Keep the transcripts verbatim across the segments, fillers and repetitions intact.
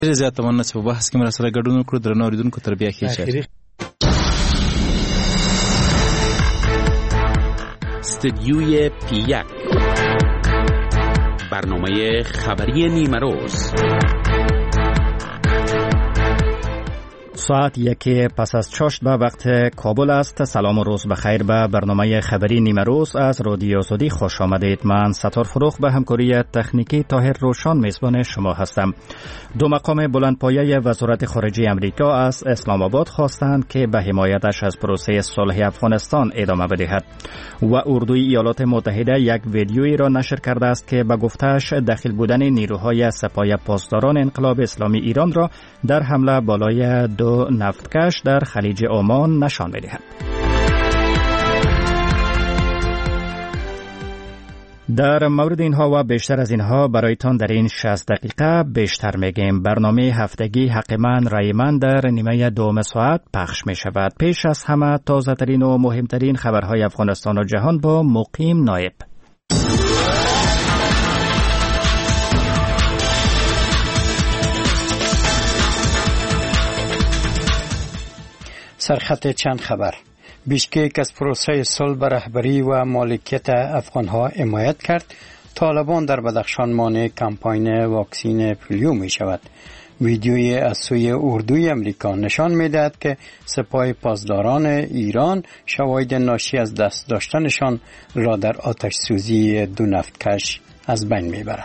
زیات مننه چې په بحث کې مرسته ګډون وکړو. درنو اوریدونکو تر بیا کې استدیوی پی یک برنامه خبری نیمروز ساعت یکی پس از چاشت به وقت کابل است. سلام و روز بخیر. به برنامه خبری نیمروز از رادیو آزادی خوش آمدید. من ستار فروخ به همکاری تکنیکی طاهر روشان میزبان شما هستم. دو مقام بلندپایه وزارت خارجه امریکا از اسلام آباد خواستند که به حمایتش از پروسه صلح افغانستان ادامه بدهد و اردوی ایالات متحده یک ویدیویی را نشر کرده است که به گفته‌اش دخیل بودن نیروهای سپاه پاسداران انقلاب اسلامی ایران را در حمله بالای دو نفتکش در خلیج عمان نشان می‌دهد. در مورد اینها و بیشتر از اینها برایتان در این شصت دقیقه بیشتر میگیم. برنامه هفتگی حق من رای من در نیمه دوم ساعت پخش می شود. پیش از همه تازه ترین و مهمترین خبرهای افغانستان و جهان با مقیم نایب. سرخط چند خبر. بیشکک از پروسه صلح به رهبری و مالکیت افغانها حمایت کرد. طالبان در بدخشان مانع کمپاین واکسین پولیو می شود. ویدیوی از سوی اردوی امریکا نشان می دهد که سپاه پاسداران ایران شواهد ناشی از دست داشتنشان را در آتش سوزی دو نفتکش از بین می برند.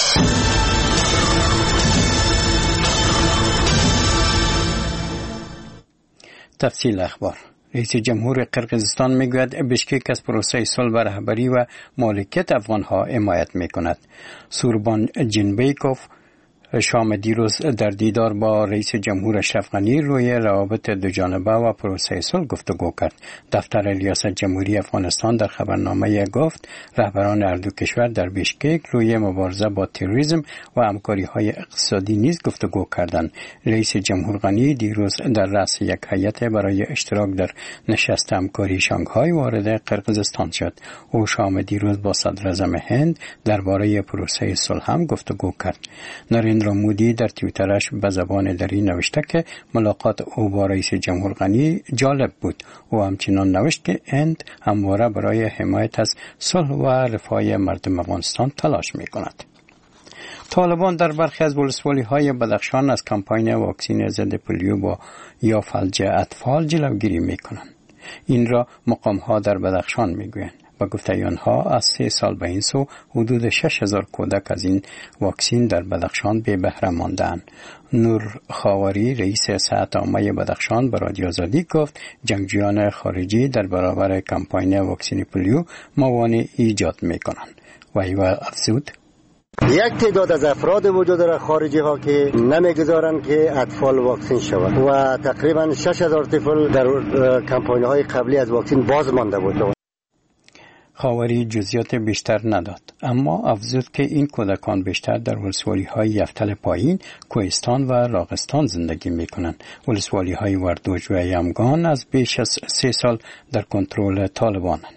تفصیل اخبار. رئیس جمهور قرقیزستان میگوید بیشکک از پروسه صلح به رهبری و مالکیت افغانها حمایت میکند. سوربان جینبیکوف شام دیروز در دیدار با رئیس جمهور اشرف غنی روی روابط دوجانبه و پروسه صلح گفتگو کرد. دفتر ریاست جمهوری افغانستان در خبرنامه گفت رهبران هر دو کشور در بیشکک روی مبارزه با تروریسم و همکاری‌های اقتصادی نیز گفتگو کردند. رئیس جمهور غنی دیروز در رأس یک هیئت برای اشتراک در نشست همکاری شانگهای وارد قرقیزستان شد. او شام دیروز با صدر اعظم هند درباره پروسه صلح هم گفتگو کرد. نریندرا مودی در توییترش به زبان دری نوشته که ملاقات او با رئیس جمهور غنی جالب بود. او همچنان نوشت که هند همواره برای حمایت از صلح و رفاه مردم افغانستان تلاش می کند. طالبان در برخی از ولسوالی‌های بدخشان از کمپاین واکسین ضد پولیو با یا فلج اطفال جلوگیری می کنند. این را مقام‌ها در بدخشان می گویند. با گفته آنها از سه سال به این سو حدود شش هزار کودک از این واکسین در بدخشان بی بهره ماندند. نور خاوری رئیس صحت عامه بدخشان به رادیو آزادی گفت جنگجویان خارجی در برابر کمپاین واکسین پولیو موانع ایجاد می‌کنند. و او افزود یک تعداد از افراد وجود داره خارجی ها که نمیگذارند که اطفال واکسین شوند و تقریبا شش هزار طفل در کمپاین های قبلی از واکسین باز مانده بود. خاوری جزئیات بیشتر نداد، اما افزود که این کودکان بیشتر در ولسوالی‌های یفتل پایین، کوهستان و راغستان زندگی می‌کنند. ولسوالی‌های وردوج و یمگان از بیش از سه سال در کنترل طالبانند.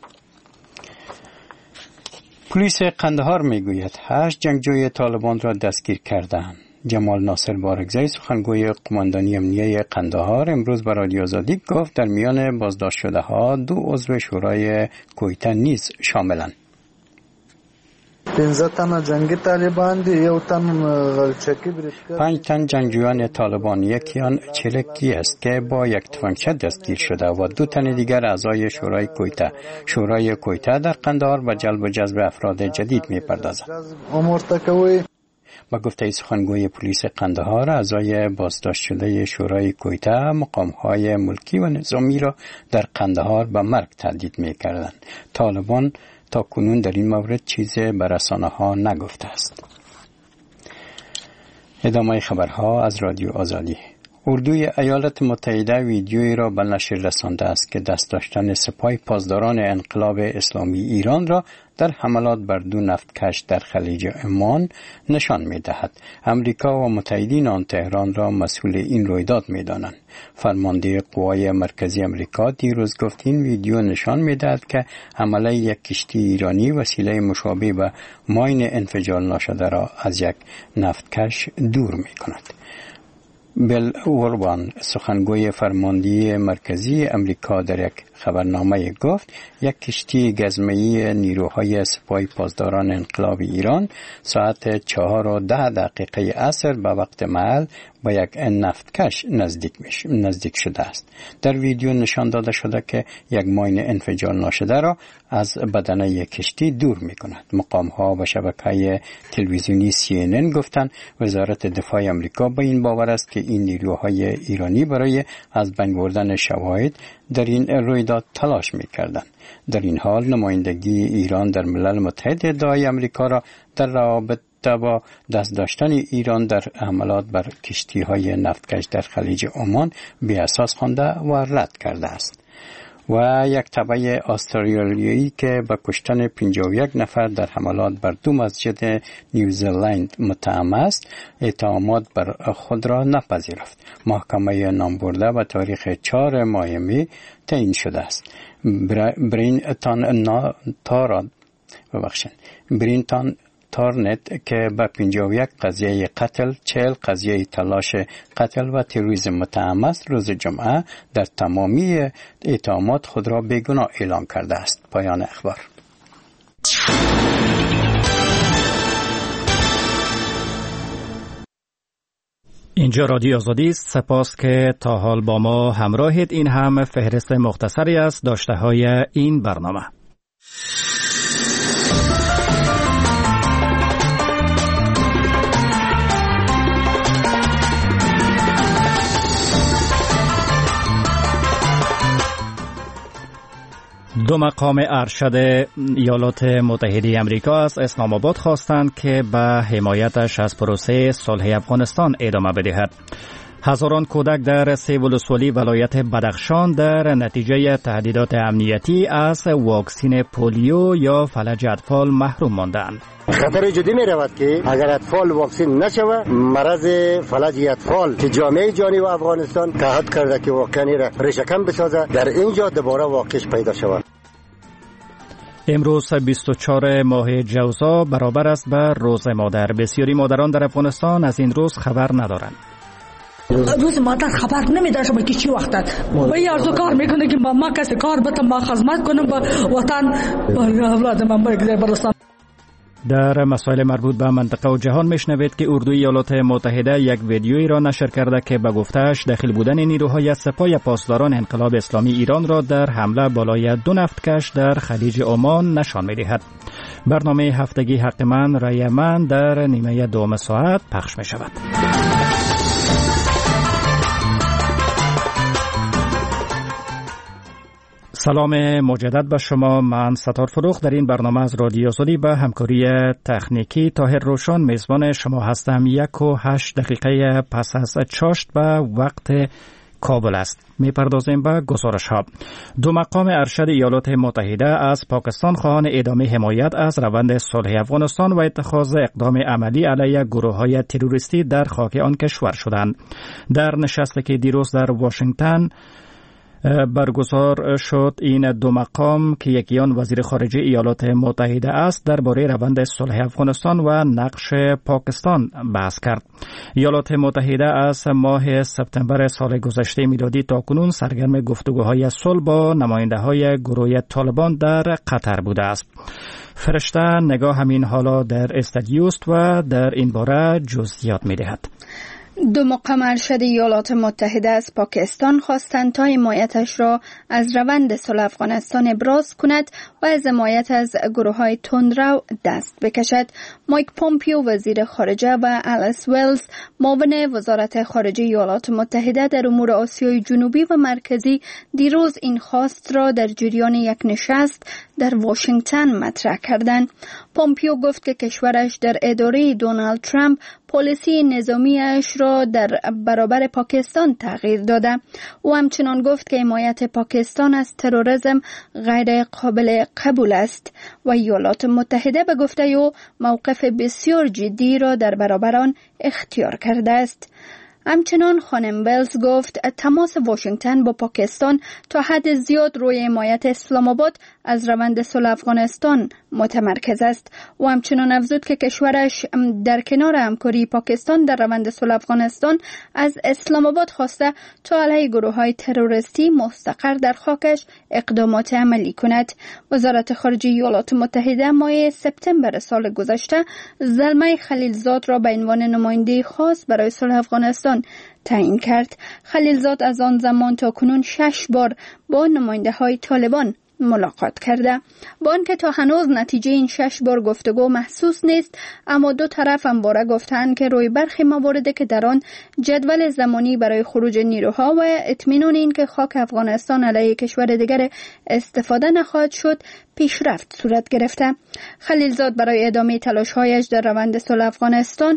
پلیس قندهار میگوید هشت جنگجوی طالبان را دستگیر کردند. جمال ناصر بارگزی سخنگوی قماندانی امنیه قندهار امروز به رادیو آزادی گفت در میان بازداشت شده ها دو عضو شورای کویته نیز شاملند. پنځه تن جنگی طالبان دی، یو تن غلچکی برشکر. پنج تن جنگجویان طالبان، یکی آن چرکی است که با یک تفنگچه دستگیر شده و دو تن دیگر اعضای شورای کویته. شورای کویته در قندهار به جلب و جذب افراد جدید می‌پردازد. امور تکوی با گفته سخنگوی پلیس قندهار اعضای بازداشت شده شورای کویته مقام‌های ملکی و نظامی را در قندهار به مرگ تهدید می‌کردند. طالبان تا کنون در این مورد چیزی به رسانه‌ها نگفته است. ادامه خبرها از رادیو آزادی. اردوی ایالات متحده ویدیویی را به نشر رسانده است که دست داشتن سپاه پاسداران انقلاب اسلامی ایران را در حملات بر دو نفتکش در خلیج عمان نشان می‌دهد. امریکا و متحدین آن تهران را مسئول این رویداد می‌دانند. فرمانده قوای مرکزی امریکا دیروز گفت این ویدیو نشان می‌دهد که حمله یک کشتی ایرانی وسیله مشابه به ماین انفجار ناشده را از یک نفتکش دور می‌کند. بیل اوربان سخنگوی فرماندهی مرکزی امریکا در یک خبرنامه گفت یک کشتی گزمه‌ای نیروهای سپاه پاسداران انقلاب ایران ساعت چهار و ده دقیقه عصر به وقت محل با یک نفتکش نزدیک میش نزدیک شده است. در ویدیو نشان داده شده که یک ماین انفجار ناشده را از بدنه یک کشتی دور می‌کند. مقام‌ها و شبکه تلویزیونی سی ان ان گفتند وزارت دفاع آمریکا به این باور است که این نیروهای ایرانی برای از بین بردن شواهد در این رویداد تلاش می‌کردند. در این حال نمایندگی ایران در ملل متحد ادعای آمریکا را در رابطه با دست داشتن ایران در حملات بر کشتی‌های نفتکش در خلیج عمان بی‌اساس خوانده و رد کرده است. و یک تبع استرالیایی که به کشتن پنجاه و یک نفر در حملات بر دو مسجد نیوزلند متهم است، اتهامات بر خود را نپذیرفت. محکمه نامبرده به تاریخ چهار ماه می تعیین شده است. برینتان تاراد ببخشید برینتان تارنت که به پنجاه و یک قضیه قتل، چهل قضیه تلاش قتل و تروریسم متهم است، روز جمعه در تمامی اتهامات خود را بیگناه اعلام کرده است. پایان اخبار. اینجا رادیو آزادی است. سپاس که تا حال با ما همراهید. این هم فهرست مختصری از داشته های این برنامه. دو مقام ارشد ایالات متحده آمریکا از اسلام آباد خواستند که به حمایتش از پروسه صلح افغانستان ادامه بدهد. هزاران کودک در سه ولسوالی ولایت بدخشان در نتیجه تهدیدات امنیتی از واکسین پولیو یا فلج اطفال محروم ماندند. خطر جدی می رود که اگر اطفال واکسین نشود، مرض فلج اطفال که جامعه جهانی و افغانستان تعهد کرده که واکسن را ریشه‌کن بسازد، در اینجا دوباره واقعش پیدا شود. امروز بیست و چهار ماه جوزا برابر است به روز مادر. بسیاری مادران در افغانستان از این روز خبر ندارند. روز مادر خبر نمیداره شما که چی وقت است. با این ارزو کار میکنه که ما کسی کار بتم ما خدمت کنم با وطن با اولاد من برسم. در مسائل مربوط به منطقه و جهان میشنوید که اردوی ایالات متحده یک ویدیویی را نشر کرده که به گفته‌اش داخل بودن نیروهای سپاه پاسداران انقلاب اسلامی ایران را در حمله بالای دو نفتکش در خلیج عمان نشان می‌دهد. برنامه هفتگی حق من رای من در نیمه دوم ساعت پخش می‌شود. سلام مجدد به شما. من ستار فروخ در این برنامه از رادیو آزادی به همکاری تکنیکی طاهر روشن میزبان شما هستم. یک و هشت دقیقه پس از چاشت به وقت کابل است. میپردازیم به گزارش ها. دو مقام ارشد ایالات متحده از پاکستان خواهان ادامه حمایت از روند صلح افغانستان و اتخاذ اقدام عملی علیه گروه های تروریستی در خاک آن کشور شدند. در نشستی که دیروز در واشنگتن برگزار شد، این دو مقام که یکی آن وزیر خارجه ایالات متحده است درباره روند صلح افغانستان و نقش پاکستان بحث کرد. ایالات متحده از ماه سپتامبر سال گذشته میلادی تا کنون سرگرم گفتگوهای صلح با نماینده‌های گروه طالبان در قطر بوده است. فرشته نگاه همین حالا در استودیو است و در این باره جزئیات می‌دهد. دو مقام ارشد ایالات متحده از پاکستان خواستند تا حمایتش را از روند صلح افغانستان ابراز کند و از حمایت از گروه‌های تندرو دست بکشد. مایک پومپیو وزیر خارجه و الیس ویلز معاون وزارت خارجه ایالات متحده در امور آسیای جنوبی و مرکزی دیروز این خواست را در جریان یک نشست در واشنگتن مطرح کردند. پومپیو گفت که کشورش در اداره دونالد ترامپ پالیسی نظامیش را در برابر پاکستان تغییر داده. او همچنان گفت که حمایت پاکستان از تروریسم غیر قابل قبول است و ایالات متحده به گفته او موقف بسیار جدی را در برابر آن اختیار کرده است. همچنان خانم ولز گفت تماس واشنگتن با پاکستان تا حد زیاد روی حمایت اسلام آباد از روند صلح افغانستان متمرکز است و همچنان افزود که کشورش در کنار همکاری پاکستان در روند صلح افغانستان از اسلام آباد خواسته تا علیه گروه‌های تروریستی مستقر در خاکش اقدامات عملی کند. وزارت خارجه ایالات متحده ماه سپتامبر سال گذشته زلمه خلیلزاد را به عنوان نماینده خاص برای صلح افغانستان تعیین کرد. خلیلزاد از آن زمان تا کنون شش بار با نماینده های طالبان ملاقات کرده. با آنکه تا هنوز نتیجه این شش بار گفتگو محسوس نیست، اما دو طرف هم باره گفتند که روی برخی مواردی که در آن جدول زمانی برای خروج نیروها و اطمینان این که خاک افغانستان علیه کشور دیگر استفاده نخواهد شد پیشرفت صورت گرفته. خلیلزاد برای ادامه تلاش‌هایش در روند صلح افغانستان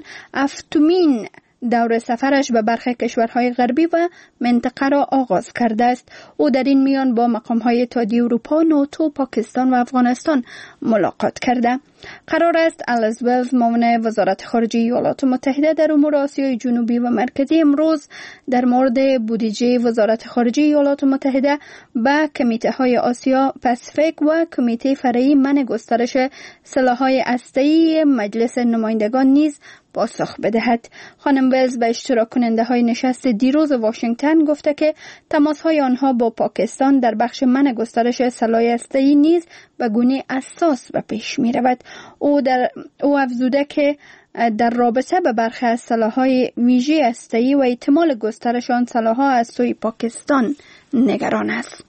هفتمین دور سفرش به برخی کشورهای غربی و منطقه را آغاز کرده است. او در این میان با مقام‌های اتحادیه اروپا، ناتو، پاکستان و افغانستان ملاقات کرده. قرار است الیس ولز معاون وزارت خارجه ایالات متحده در امور آسیای جنوبی و مرکزی امروز در مورد بودجه وزارت خارجه ایالات متحده به کمیته‌های آسیا پاسیفیک و کمیته فرعی منع گسترش سلاح‌های هسته‌ای مجلس نمایندگان نیز پاسخ بدهد. خانم ولز به اشتراک کننده های نشست دیروز واشنگتن گفته که تماس های آنها با پاکستان در بخش منع گسترش سلاح هسته‌ای نیز به گونه اساس به پیش می رود. او در او افزوده که در رابطه به برخی از سلاح‌های ویژه هسته‌ای و احتمال گسترش آن سلاح‌ها از سوی پاکستان نگران است.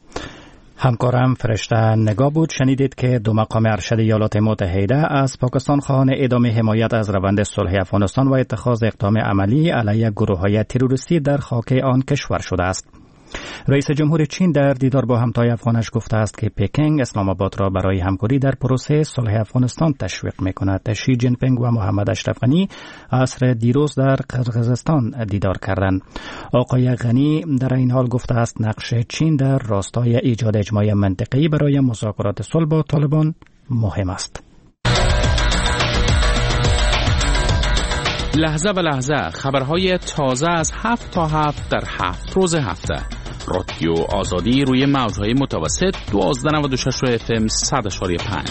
همکارم فرشته نگاه بود. شنیدید که دو مقام ارشد ایالات متحده از پاکستان خواهان ادامه حمایت از روند صلح افغانستان و اتخاذ اقدام عملی علیه گروه‌های تروریستی در خاک آن کشور شده است. رئیس جمهور چین در دیدار با همتای افغانش گفته است که پکینگ اسلام آباد را برای همکاری در پروسه صلح افغانستان تشویق می‌کند. شی جین پینگ و محمد اشرف غنی عصر دیروز در قرقیزستان دیدار کردند. آقای غنی در این حال گفته است نقش چین در راستای ایجاد اجماع منطقی برای مذاکرات صلح با طالبان مهم است. لحظه به لحظه خبرهای تازه از هفت تا هفت در هفت روز هفته. رادیو آزادی روی موجهای متوسط دوازده نود و شش اف ام صد اشاری پنج.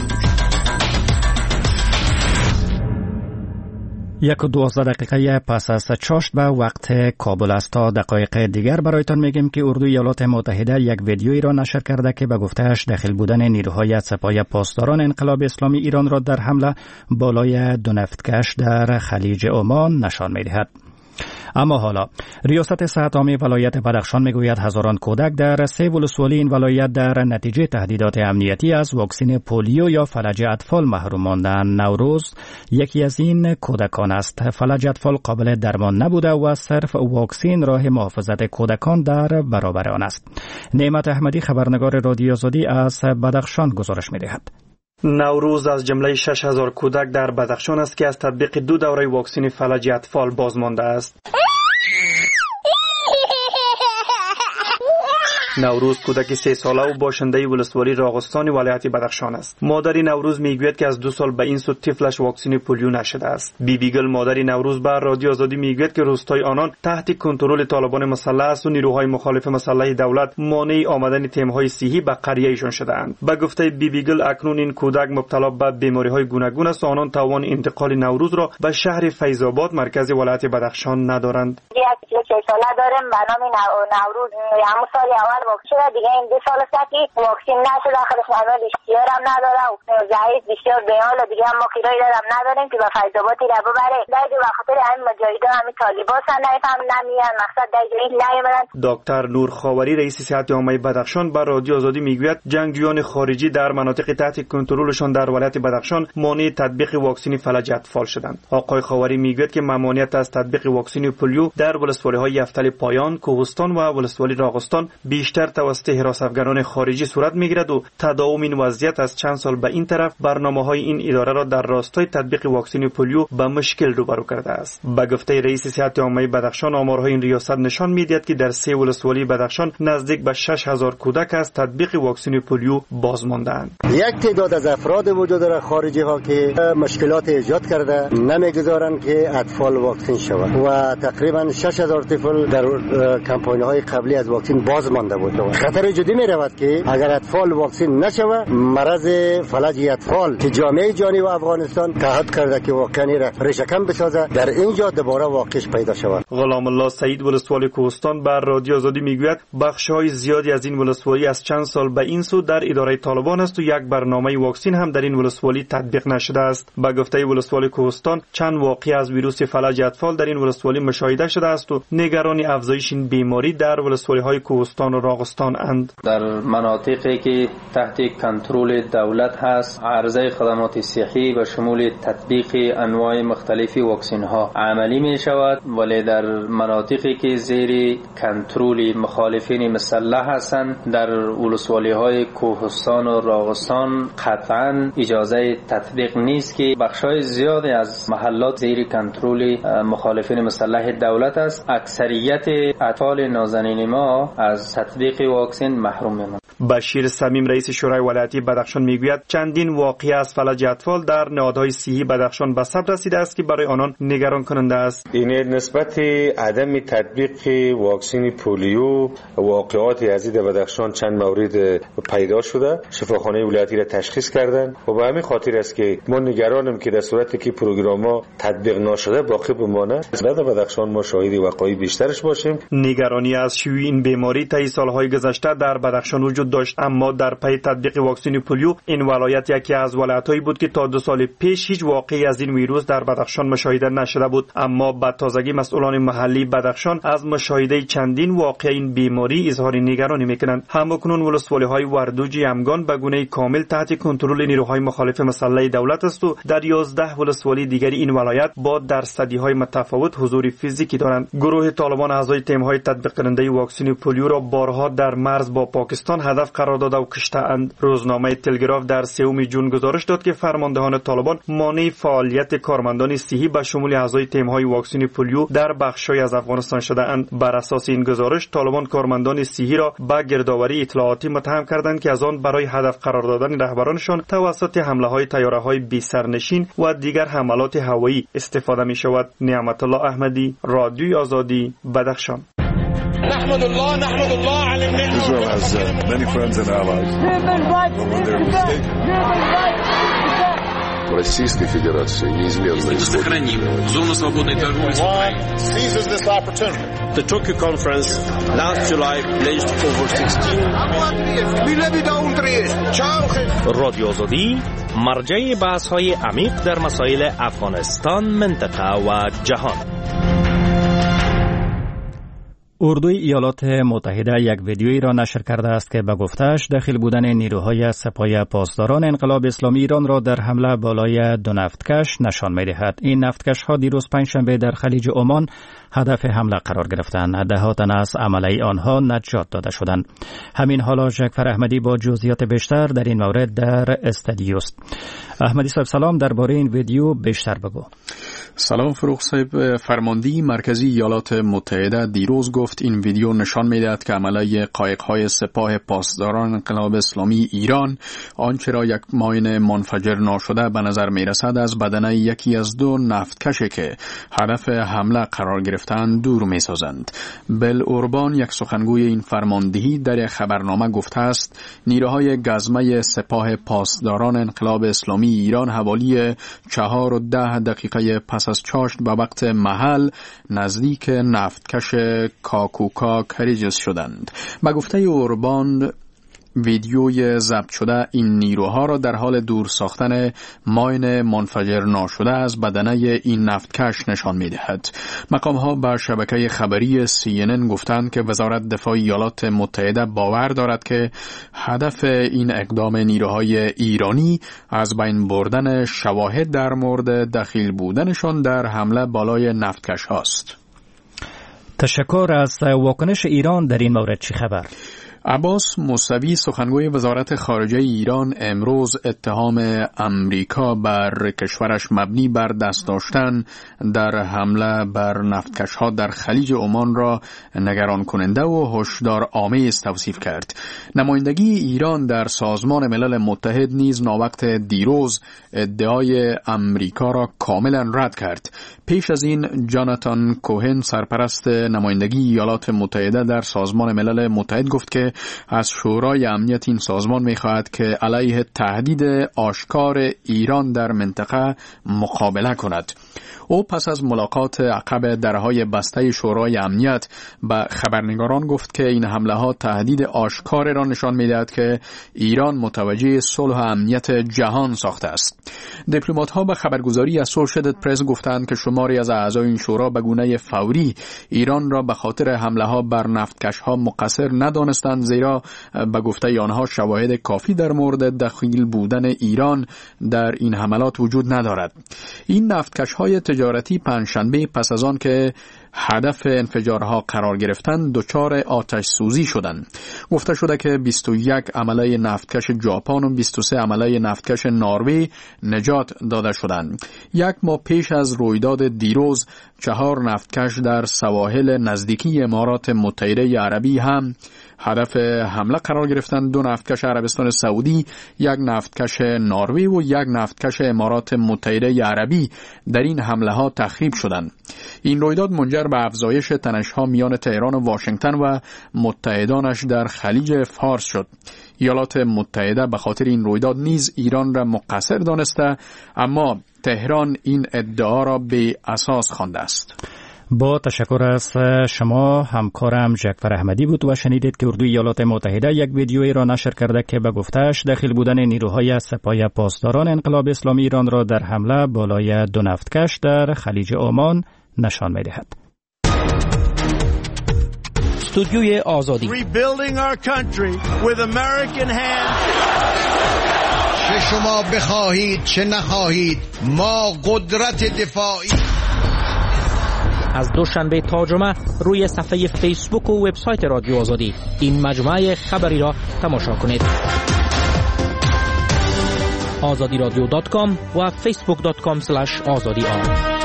یک و دوازده دقیقه پس از چاشت به وقت کابل است. تا دقایق دیگر برایتان میگیم که اردوی ایالات متحده یک ویدیویی را نشر کرده که به گفتهش داخل بودن نیروهای سپاه پاسداران انقلاب اسلامی ایران را در حمله بالای دو نفتکش در خلیج عمان نشان میدهد. اما حالا ریاست صحت عامه ولایت بدخشان میگوید هزاران کودک در سه ولسوالی این ولایت در نتیجه تهدیدات امنیتی از واکسن پولیو یا فلج اطفال محروم ماندند. نوروز یکی از این کودکان است. فلج اطفال قابل درمان نبوده و صرف واکسن راه محافظت کودکان در برابر آن است. نعمت احمدی خبرنگار رادیو آزادی از بدخشان گزارش می‌دهد. نوروز از جمله شش هزار کودک در بدخشان است که از تطبیق دو دوره واکسن فلج اطفال باز مانده است. نوروز کودک سه ساله و باشنده ولسوالی راغستان ولایت بدخشان است. مادر نوروز میگوید که از دو سال به این سو طفلش واکسن پولیو نشده است. بیبی گل مادر نوروز بر رادیو آزادی میگوید که روستای آنان تحت کنترل طالبان مسلح است و نیروهای مخالف مسلح دولت مانع آمدن تیم‌های صحی به قریه ایشان شده‌اند. به گفته بیبی گل اکنون این کودک مبتلا به بیماری‌های گوناگون است و آنان توان انتقال نوروز را به شهر فیض‌آباد مرکز ولایت بدخشان ندارند. داریم به نام نوروز همون سال اول واکسن دیگه این دو سال است که واکسن نشده، آخرش عمل اشتیار هم نداره و ضعیف بسیار بیحال دیگه هم ما کرای دارم نداریم که به فیض‌آبادی را ببره. دیگه به خاطر همین مجاهدا همین طالبان سن نمیفهم نمیان مقصد دیگه نمیمونن. دکتر نور خاوری رئیس صحت عامه بدخشان بر رادیو آزادی میگوید جنگجویان خارجی در مناطق تحت کنترلشان در ولایت بدخشان مانع تطبیق واکسن فلج اطفال شدند. آقای خاوری میگوید که ممانعت از تطبیق واکسن پولیو در ولسوالی‌های یفتل پایان، کوهستان و ولسوالی راغستان بیشتر توسط حراس افغانان خارجی صورت می‌گیرد و تداوم این وضعیت از چند سال به این طرف برنامه‌های این اداره را در راستای تطبیق واکسن پولیو به مشکل روبرو کرده است. به گفته رئیس صحت عامه بدخشان، آمارهای این ریاست نشان می‌دهد که در سه ولسوالی بدخشان نزدیک به شش هزار کودک از تطبیق واکسن پولیو باز مانده‌اند. یک تعداد از افراد وجود دارد خارجی ها که مشکلات ایجاد کرده نمیگذارند که اطفال واکسن شوند و تقریبا شش هزار طفل در کمپاین های قبلی از واکسن باز مانده بود. خطر جدی می رود که اگر اطفال واکسن نشوند مرض فلج اطفال که جامعه جهانی و افغانستان تعهد کرده که واکسن را ریشه‌کن بسازد در اینجا دوباره واقعش پیدا شود. غلام الله سعید ولسوالی کوهستان بر رادیو آزادی میگوید بخش‌های زیادی از این ولسوالی از چند سال به این سو در اداره طالبان است و یک برنامه واکسن هم در این ولسوالی تطبیق نشده است. با گفته ولسوالی کوهستان چند واقعه از ویروس فلج اطفال در این ولسوالی مشاهده شده است و نگران افزایش این بیماری در ولسوالی‌های کوهستان و راغستان اند. در مناطقی که تحت کنترل دولت هست عرضه خدمات صحی به شمول تطبیق انواع مختلفی واکسن ها عملی می شود، ولی در مناطقی که زیر کنترل مخالفین مسلح هستند در ولسوالی‌های کوهستان و راغستان قطعاً اجازه تطبیق نیست که بخشای زیادی از محلات زیر کنترل مخالفین مسلح دولت است. اکثریت اطفال نازنین ما از تطبیق واکسن محروم می‌مانند. بشیر صمیم رئیس شورای ولایتی بدخشان میگوید چندین واقعه از فلج اطفال در نهادهای صحی بدخشان به ثبت رسیده است که برای آنان نگران کننده است. این نسبت عدم تطبیق واکسن پولیو واقعات یزید بدخشان چند مورد پیدا شده، شفاخانه ولایتی را تشخیص کردند و به همین خاطر است که ما نگرانیم که در صورتی که پروگرام‌ها تطبیق نشده باقی بمانه. در بدخشان ما شاهد وقایع بیشترش باشیم. نگرانی از شیوع این بیماری طی سالهای گذشته در بدخشان وجود داشت، اما در پی تطبیق واکسن پولیو این ولایت یکی از ولایت‌هایی بود که تا دو سال پیش هیچ واقعی از این ویروس در بدخشان مشاهده نشده بود. اما با تازگی مسئولان محلی بدخشان از مشاهده چندین واقعه این بیماری اظهار نگرانی می‌کنند. همکنون ولسوالی‌های وردوج یمگان به گونه کامل تحت کنترل نیروهای مخالف مسلح دولت است و در یازده ولسوالی دیگری این ولایت با درصدی‌های متفاوت حضور فیزیکی دارند. گروه طالبان اعضای تیم‌های تطبیق کننده واکسن پولیو را بارها در مرز با پاکستان هدف قرار داده و کشته‌اند. روزنامه تلگراف در سوم ژوئن گزارش داد که فرماندهان طالبان مانع فعالیت کارمندان صحی به شمول اعضای تیم‌های واکسن پولیو در بخش‌های از افغانستان شده‌اند. بر اساس این گزارش طالبان کارمندان صحی را به گردآوری اطلاعاتی متهم کردند که از آن برای هدف قرار دادن رهبرانشان توسط حمله‌های طیاره‌های بی سرنشین و دیگر حملات هوایی استفاده می‌شود. نعمت الله احمدی، رادیوی آزادی، بدخشان. نحمد الله نحمد الله على النعمة. Israel has uh, many friends and allies. When they're mistaken. Российской Федерации неизменно сохраним зону свободной торговли. Seizes this opportunity. The Tokyo conference last July pledged over sixteen. رادیو آزادی مرجع بحث‌های عمیق در مسائل افغانستان، منطقه و جهان. اردوی ایالات متحده یک ویدیویی را نشر کرده است که به گفته‌اش داخل بودن نیروهای سپاه پاسداران انقلاب اسلامی ایران را در حمله بالای دو نفتکش نشان می‌دهد. این نفتکش‌ها دیروز پنجشنبه در خلیج عمان هدف حمله قرار گرفتند. ده تن از عمله آنها نجات داده شدند. همین حالا جعفر احمدی با جزئیات بیشتر در این مورد در استودیو است. احمدی صاحب سلام، درباره این ویدیو بیشتر بگو. سلام فروخ صاحب. فرماندهی مرکزی ایالات متحده دیروز گفت این ویدیو نشان می‌دهد که عمله قایق‌های سپاه پاسداران انقلاب اسلامی ایران آنچه را یک ماین منفجر ناشده به نظر می‌رسد از بدنه یکی از دو نفتکشی که هدف حمله قرار گرفتند دور می‌سازند. بل اوربان یک سخنگوی این فرماندهی در یک خبرنامه گفته است نیروهای گزمه سپاه پاسداران انقلاب اسلامی ایران حوالی چهار و ده دقیقه پس از چاشت به وقت محل نزدیک نفتکش کاکوکا کریجس شدند. به گفته اوربان ویدیوی ضبط شده این نیروها را در حال دور ساختن ماین منفجر ناشده از بدنه این نفتکش نشان می‌دهد. مقام‌ها به شبکه خبری سی ان ان گفتند که وزارت دفاع ایالات متحده باور دارد که هدف این اقدام نیروهای ایرانی از بین بردن شواهد در مورد دخیل بودنشان در حمله بالای نفتکش هاست. تشکر. از واکنش ایران در این مورد چی خبر؟ عباس موسوی سخنگوی وزارت خارجه ایران امروز اتهام امریکا بر کشورش مبنی بر دست داشتن در حمله بر نفتکش‌ها در خلیج عمان را نگران کننده و هشدار آمیز توصیف کرد. نمایندگی ایران در سازمان ملل متحد نیز ناوقت دیروز ادعای امریکا را کاملا رد کرد. پیش از این جاناتان کوهن سرپرست نمایندگی ایالات متحده در سازمان ملل متحد گفت که از شورای امنیت این سازمان می‌خواهد که علیه تهدید آشکار ایران در منطقه مقابله کند. او پس از ملاقات عقب درهای بسته شورای امنیت به خبرنگاران گفت که این حمله ها تهدید آشکار را نشان می‌دهد که ایران متوجه صلح و امنیت جهان ساخته است. دیپلمات ها به خبرگزاری اسوشییتد پرس گفتند که شماری از اعضای این شورا به گونه فوری ایران را به خاطر حمله ها بر نفتکش ها مقصر ندانستند، زیرا به گفته آنها شواهد کافی در مورد دخیل بودن ایران در این حملات وجود ندارد. این نفتکش های تجارتی پنجشنبه پس از آن که هدف انفجارها قرار گرفتند دچار آتش سوزی شدند. گفته شده که بیست و یک عمله نفتکش ژاپن و بیست و سه عمله نفتکش نروژ نجات داده شدند. یک ماه پیش از رویداد دیروز چهار نفتکش در سواحل نزدیکی امارات متحده عربی هم هدف حمله قرار گرفتند. دو نفتکش عربستان سعودی، یک نفتکش نروژ و یک نفتکش امارات متحده عربی در این حمله ها تخریب شدند. این رویداد منجر به افزایش تنش‌ها میان تهران و واشنگتن و متحدانش در خلیج فارس شد. ایالات متحده به خاطر این رویداد نیز ایران را مقصر دانسته، اما تهران این ادعا را بی اساس خوانده است. با تشکر از شما. همکارم جعفر احمدی بود و شنیدید که اردوی ایالات متحده یک ویدیویی را نشر کرده که به گفته‌اش داخل بودن نیروهای سپاه پاسداران انقلاب اسلامی ایران را در حمله بالای دو نفتکش در خلیج عمان نشان می‌دهد. استودیوی آزادی. Rebuilding our country with American hands. چه شما بخواهید چه نخواهید ما قدرت دفاعی. از دوشنبه تا جمعه روی صفحه فیسبوک و وبسایت رادیو آزادی این مجموعه خبری را تماشا کنید. آزادی رادیو دات کام و فیسبوک دات کام اسلش آزادی آن.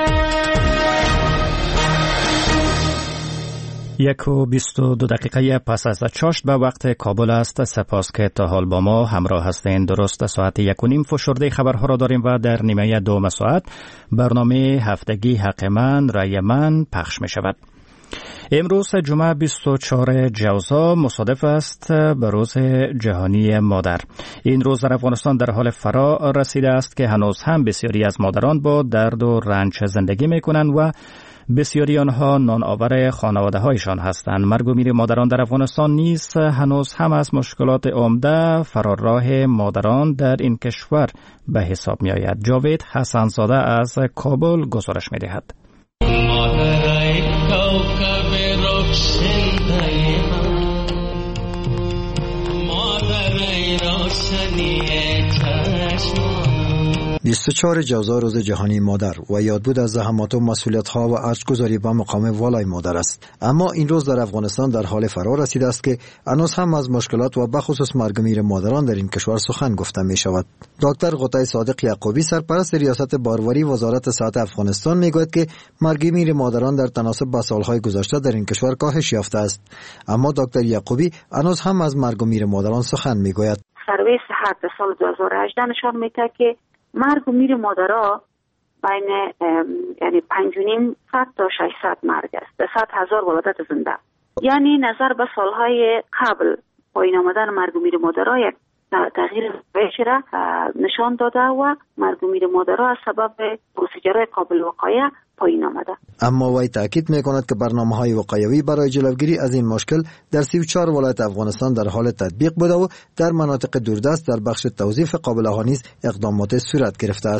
یک و بیست و دو دقیقه پس از چاشت به وقت کابل است. سپاس که تا حال با ما همراه هستین. درست ساعت یک و نیم فشرده خبرها را داریم و در نیمه دوم ساعت برنامه هفتگی حق من رای من پخش می شود. امروز جمعه بیست و چهارم جوزا مصادف است به روز جهانی مادر. این روز در افغانستان در حال فرا رسیده است که هنوز هم بسیاری از مادران با درد و رنج زندگی می کنند و بسیاری آنها نان آور خانواده هایشان هستند. مرگ و میر مادران در افغانستان نیز هنوز هم از مشکلات عمده فرارراه مادران در این کشور به حساب می آید. جاوید حسنزاده از کابل گزارش می دهد. بیست و چهارم جوزا روز جهانی مادر و یادبود از زحمات و مسئولیت‌ها و ارزگذاری به مقام والای مادر است. اما این روز در افغانستان در حال فرا رسیده است که هنوز هم از مشکلات و بخصوص مرگ و میر مادران در این کشور سخن گفته می شود. دکتر قطعی صادق یعقوبی سرپرست ریاست باروری وزارت صحت افغانستان میگوید که مرگ و میر مادران در تناسب با سالهای گذشته در این کشور کاهش یافته است. اما دکتر یعقوبی هنوز هم از مرگ و میر مادران سخن میگوید. سروی صحت سال دو هزار و هجده نشان میده که مرگ و میر مادرها بین یعنی پنج و نیم صد تا ششصد مرگ است. به صد هزار ولادت زنده. یعنی نظر به سالهای قبل پایین آمدن مرگ و میر مادرها یک تغییر وحشی را نشان داده و مرگ و میر مادرها از سبب پروسیجرهای قابل وقایع پایین آمده. اما وی تاکید میکند که برنامه‌های وقایوی برای جلوگیری از این مشکل در سی و چهار ولایت افغانستان در حال تطبیق بوده و در مناطق دوردست در بخش توظیف قابله‌ها نیز اقدامات صورت گرفته است.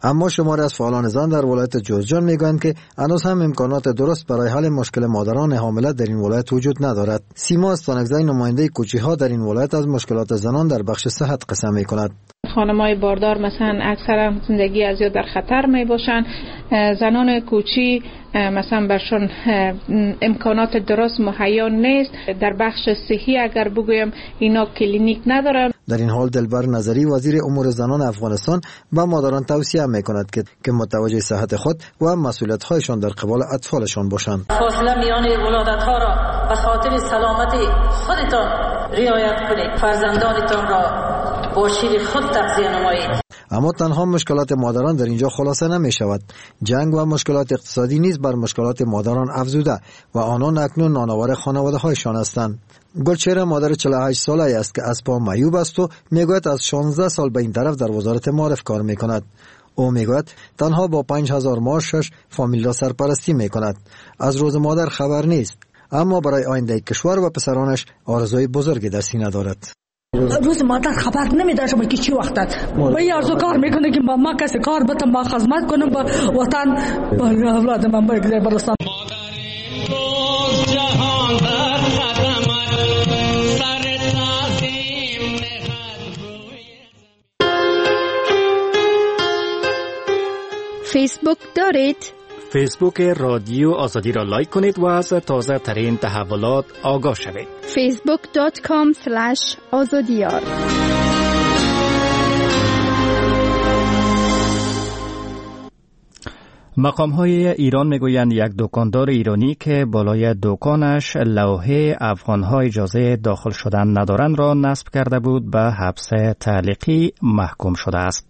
اما شماری از فعالان زن در ولایت جوزجان میگویند که هنوز هم امکانات درست برای حل مشکل مادران حامله در این ولایت وجود ندارد. سیما استانکزی نماینده کوچی‌ها در این ولایت از مشکلات زنان در بخش صحت قسم می‌کند. خانم‌های باردار مثلا اکثرا زندگی از یا در خطر می باشند. زنان کوچی مثلا برشون امکانات درست مهیا نیست. در بخش صحی اگر بگویم اینا کلینیک ندارن. در این حال دلبر نظری وزیر امور زنان افغانستان به مادران توصیه میکند که که متوجه صحت خود و مسئولیت‌هایشان در قبال اطفالشان باشند. فاصله میان ولادت‌ها را به خاطر سلامتی خودتان رعایت کنید. فرزندانتان را با شیر خود تغذیه نمایید. اما تنها مشکلات مادران در اینجا خلاصه نمی شود. جنگ و مشکلات اقتصادی نیز بر مشکلات مادران افزوده و آنان اکنون نانآور خانواده هایشان هستند. گلچهره مادر چهل و هشت ساله است که از پا معیوب است و میگوید از شانزده سال به این طرف در وزارت معارف کار میکند. او میگوید تنها با پنج هزار معاشش فامیل را سرپرستی میکند. از روز مادر خبر نیست، اما برای آینده کشور و پسرانش آرزوی بزرگی در سینه دارد. روز مادر خبر نمیده شما که چی وقت است. با یارزو کار میکنه که ما کسی کار بتم ما خدمت کنم با وطن با اولاد من با یک برستان. فیسبوک دارید؟ فیسبوک رادیو آزادی را لایک کنید و از تازه ترین تحولات آگاه شوید. فیسبوک دات کام سلش آزادیار. مقام‌های ایران میگویند یک دکاندار ایرانی که بالای دکانش لوحه افغان‌ها اجازه داخل شدن ندارند را نصب کرده بود به حبس تعلیقی محکوم شده است.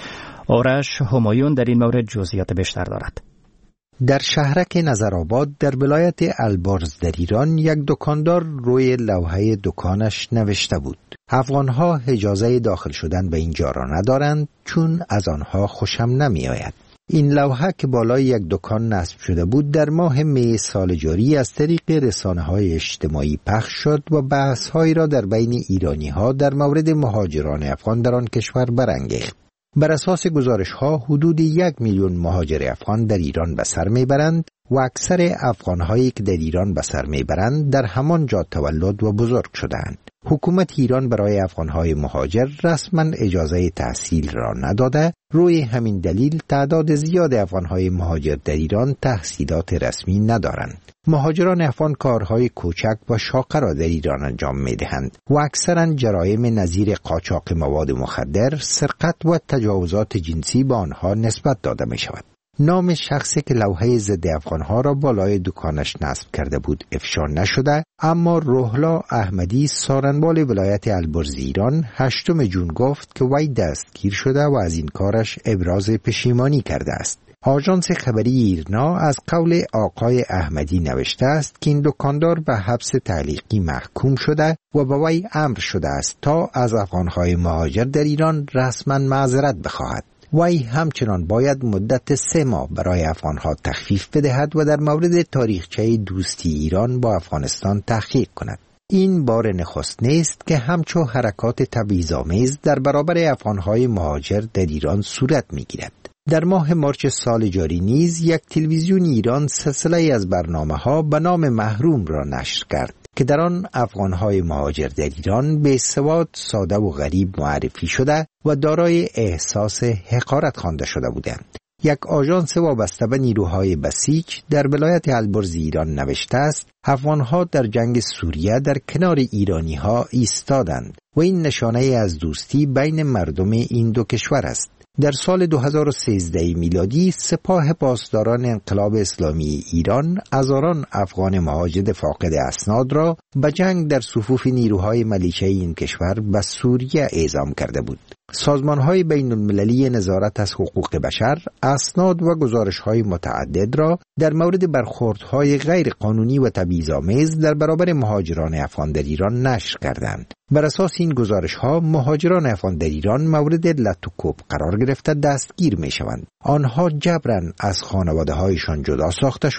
آرش همایون در این مورد جزئیات بیشتر دارد. در شهرک نظرآباد در ولایت البرز در ایران یک دکاندار روی لوحه دکانش نوشته بود: افغان‌ها اجازه داخل شدن به اینجا را ندارند چون از آنها خوشم نمی آید. این لوحه که بالای یک دکان نصب شده بود در ماه می سال جاری از طریق رسانه‌های اجتماعی پخش شد و بحث‌هایی را در بین ایرانی‌ها در مورد مهاجران افغان در آن کشور برانگیخت. بر اساس گزارش‌ها حدود یک میلیون مهاجر افغان در ایران به سر میبرند و اکثر افغان‌هایی که در ایران به سر میبرند در همان جا تولد و بزرگ شدند. حکومت ایران برای افغان‌های مهاجر رسما اجازه تحصیل را نداده. روی همین دلیل تعداد زیاد افغان‌های مهاجر در ایران تحصیلات رسمی ندارند. مهاجران افغان کارهای کوچک و شاقه را در ایران انجام می‌دهند و اکثراً جرایم نظیر قاچاق مواد مخدر، سرقت و تجاوزات جنسی به آنها نسبت داده می‌شود. نام شخصی که لوحه ضد افغان‌ها را بالای دکانش نصب کرده بود افشا نشده، اما روحلا احمدی سارنوال ولایت البرز ایران هشتم جون گفت که وی دستگیر شده و از این کارش ابراز پشیمانی کرده است. آژانس خبری ایرنا از قول آقای احمدی نوشته است که این دکاندار به حبس تعلیقی محکوم شده و به وی امر شده است تا از افغان‌های مهاجر در ایران رسما معذرت بخواهد. وی همچنان باید مدت سه ماه برای افغانها تخفیف بدهد و در مورد تاریخچه دوستی ایران با افغانستان تحقیق کند. این بار نخست نیست که همچو حرکات تبعیض‌آمیز در برابر افغانهای مهاجر در ایران صورت می‌گیرد. در ماه مارچ سال جاری نیز یک تلویزیون ایران سلسله از برنامه‌ها به نام محروم را نشر کرد که در آن افغان‌های مهاجر در ایران به سواد، ساده و غریب معرفی شده و دارای احساس حقارت خوانده شده بودند. یک آژانس وابسته به نیروهای بسیج در ولایت البرز ایران نوشته است: افغان‌ها در جنگ سوریه در کنار ایرانی‌ها ایستادند و این نشانه از دوستی بین مردم این دو کشور است. در سال دو هزار و سیزده میلادی سپاه پاسداران انقلاب اسلامی ایران هزاران افغان مهاجر فاقد اسناد را به جنگ در صفوف نیروهای ملیشه این کشور به سوریه اعزام کرده بود. سازمان‌های بین‌المللی نظارت از حقوق بشر اسناد و گزارش‌های متعدد را در مورد برخوردهای غیر قانونی و تبعیض‌آمیز در برابر مهاجران افغان در ایران نشر کردند. بر اساس این گزارش‌ها مهاجران افغان در ایران مورد لط و کوب قرار گرفته دستگیر می‌شوند. آنها جبراً از خانواده‌هایشان جدا ساخته شده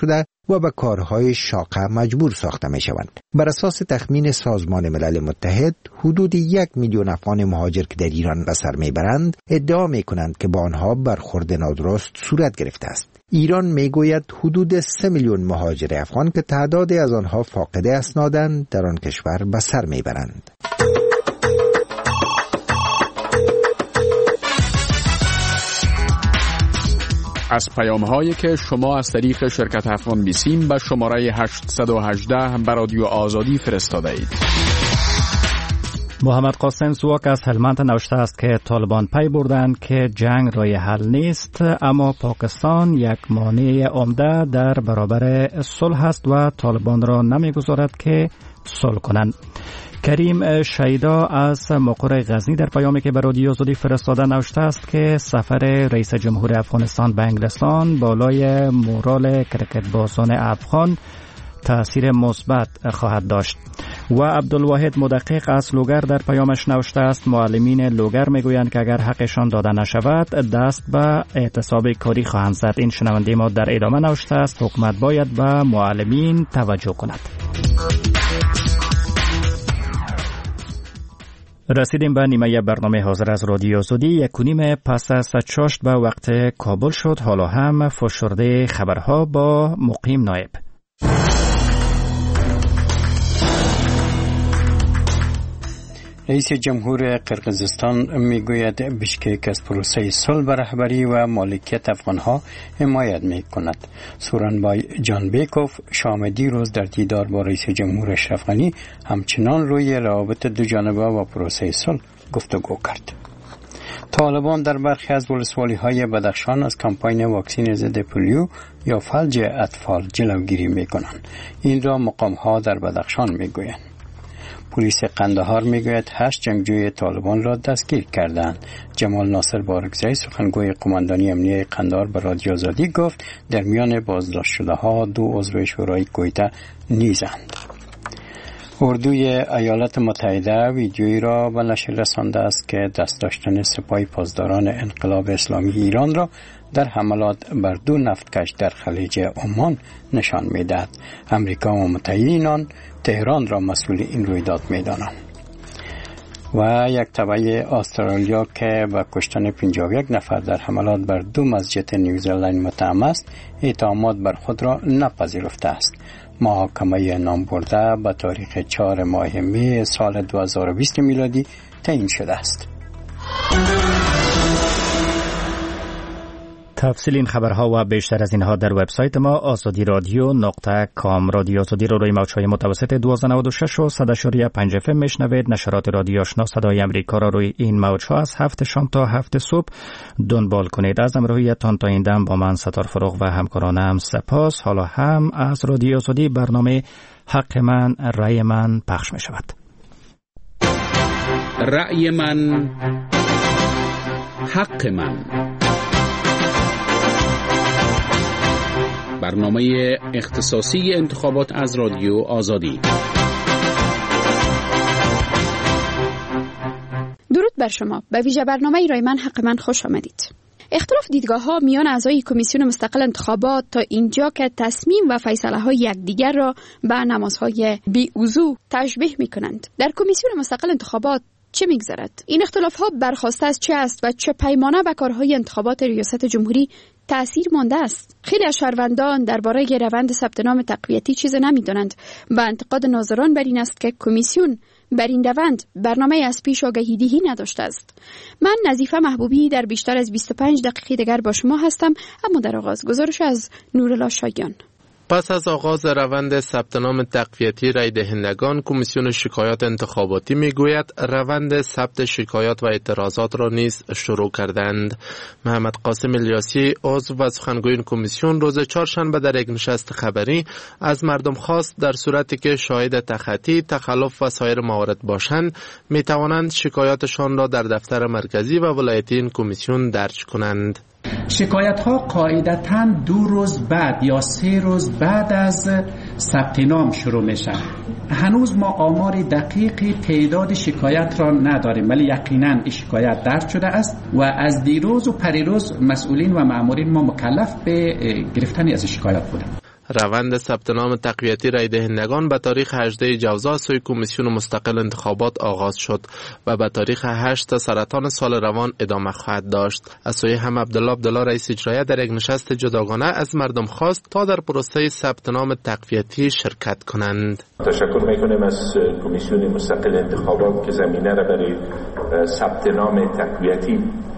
و به کارهای شاقه مجبور ساخته می شوند. بر اساس تخمین سازمان ملل متحد، حدود یک میلیون افغان مهاجر که در ایران به سر می برند ادعا می کنند که با آنها برخورد نادرست صورت گرفته است. ایران می گوید حدود سه میلیون مهاجر افغان که تعدادی از آنها فاقد اسنادند در آن کشور به سر می برند. از پیام هایی که شما از طریق شرکت افغان بیسیم به شماره هشتصد و هجده به رادیو آزادی فرستاده اید. محمد قاسم سواک از هلمند نوشته است که طالبان پی بردند که جنگ رای حل نیست، اما پاکستان یک مانع عمده در برابر صلح است و طالبان را نمیگذارد که صلح کنند. کریم شیدا از مقر غزنی در پیامی که به رادیو آزادی فرستاده نوشته است که سفر رئیس جمهور افغانستان به انگلستان بالای مورال کرکت بازان افغان تأثیر مثبت خواهد داشت. و عبدالواحد مدقق از لوگر در پیامش نوشته است معلمین لوگر میگویند که اگر حقشان داده نشود دست به اعتصاب کاری خواهند زد. این شنونده ما در ادامه نوشته است حکومت باید به معلمین توجه کند. رسیدیم به نیمه برنامه حاضر از رادیو آزادی. یک و نیم پس از چاشت به وقت کابل شد. حالا هم فشرده خبرها با مقیم نایب. رئیس جمهور قرقیزستان میگوید بشکک از پروسه صلح به رهبری و مالکیت افغانها حمایت میکند. سورانبای جانبیکوف شام دیروز در دیدار با رئیس جمهور اشرف غنی همچنان روی روابط دو جانبه و پروسه صلح گفتگو کرد. طالبان در برخی از ولسوالی‌های بدخشان از کمپاین واکسن ضد پولیو یا فلج اطفال جلوگیری میکنند. این را مقام‌ها در بدخشان میگویند. پلیس قندهار میگوید هشت جنگجوی طالبان را دستگیر کردند. جمال ناصر بارکزئی سخنگوی قماندانی امنیه قندهار به رادیو آزادی گفت در میان بازداشت شده ها دو عضو شورای کویته نیزند. اردوی ایالات متحده ویدیویی را به نشر رسانده است که دست داشتن سپاه پاسداران انقلاب اسلامی ایران را در حملات بر دو نفتکش در خلیج عمان نشان می‌دهد. امریکا و متحدین آن تهران را مسئول این رویداد می‌دانند. و یک تبع استرالیا که با کشتن پنجاه و یک نفر در حملات بر دو مسجد نیوزلند متهم است، اتهامات بر خود را نپذیرفته است. محاکمه نامبرده به تاریخ چهار ماه می سال دو هزار و بیست میلادی تعیین شده است. تفصیل این خبرها و بیشتر از اینها در وبسایت ما آزادی رادیو نقطه کام. رادیو آزادی رو روی موج‌های متوسط دویست و نود و شش و صد و شش پنج اف ام میشنوید. نشرات رادیو آشنا صدای امریکا را روی این موج‌ها از هفت شام تا هفت صبح دنبال کنید. از همراهیتان تا این دم با من ستار فروغ و همکارانم سپاس. حالا هم از رادیو آزادی برنامه حق من رأی من پخش می شود. رأی من حق من، برنامه اختصاصی انتخابات از رادیو آزادی. درود بر شما. به ویژه برنامه رای من حق من خوش آمدید. اختلاف دیدگاه ها میان اعضای کمیسیون مستقل انتخابات تا اینجا که تصمیم و فیصله های یکدیگر را به نمازهای بی‌وضو تشبیه می کنند. در کمیسیون مستقل انتخابات چه میگذرد؟ این اختلاف ها برخواسته از چه است و چه پیمانه به کارهای انتخابات ریاست جمهوری تأثیر مانده است؟ خیلی از شهروندان درباره روند ثبت نام تقویتی چیز نمیدانند و انتقاد ناظران بر این است که کمیسیون بر این روند برنامه از پیش آگهیدهی نداشته است. من نظیفه محبوبی در بیشتر از بیست و پنج دقیقه دیگر با شما هستم، اما در آغاز گزارش از نورالله شایان. پس از آغاز روند ثبت نام تقویتی رای دهندگان، کمیسیون شکایات انتخاباتی میگوید روند ثبت شکایات و اعتراضات را نیز شروع کردند. محمد قاسم الیاسی عضو و سخنگوی این کمیسیون روز چهارشنبه در یک نشست خبری از مردم خواست در صورتی که شاهد تخطی، تخلف و سایر موارد باشند می توانند شکایاتشان را در دفتر مرکزی و ولایتی این کمیسیون درج کنند. شکایت ها قاعدتاً دو روز بعد یا سه روز بعد از ثبت نام شروع میشن. هنوز ما آمار دقیق تعداد شکایت را نداریم، ولی یقیناً شکایت درج شده است و از دیروز و پریروز مسئولین و مامورین ما مکلف به گرفتن از شکایت بودند. روند ثبت نام تقویتی رای دهندگان به تاریخ هجدهم جوزا سوی کمیسیون مستقل انتخابات آغاز شد و به تاریخ هشتم سرطان سال روان ادامه خواهد داشت. از سوی هم عبدالله عبدالله رئیس اجرایی در یک نشست جداگانه از مردم خواست تا در پروسه ثبت نام تقویتی شرکت کنند. تشکر میکنیم از کمیسیون مستقل انتخابات که زمینه را برای ثبت نام تقویتی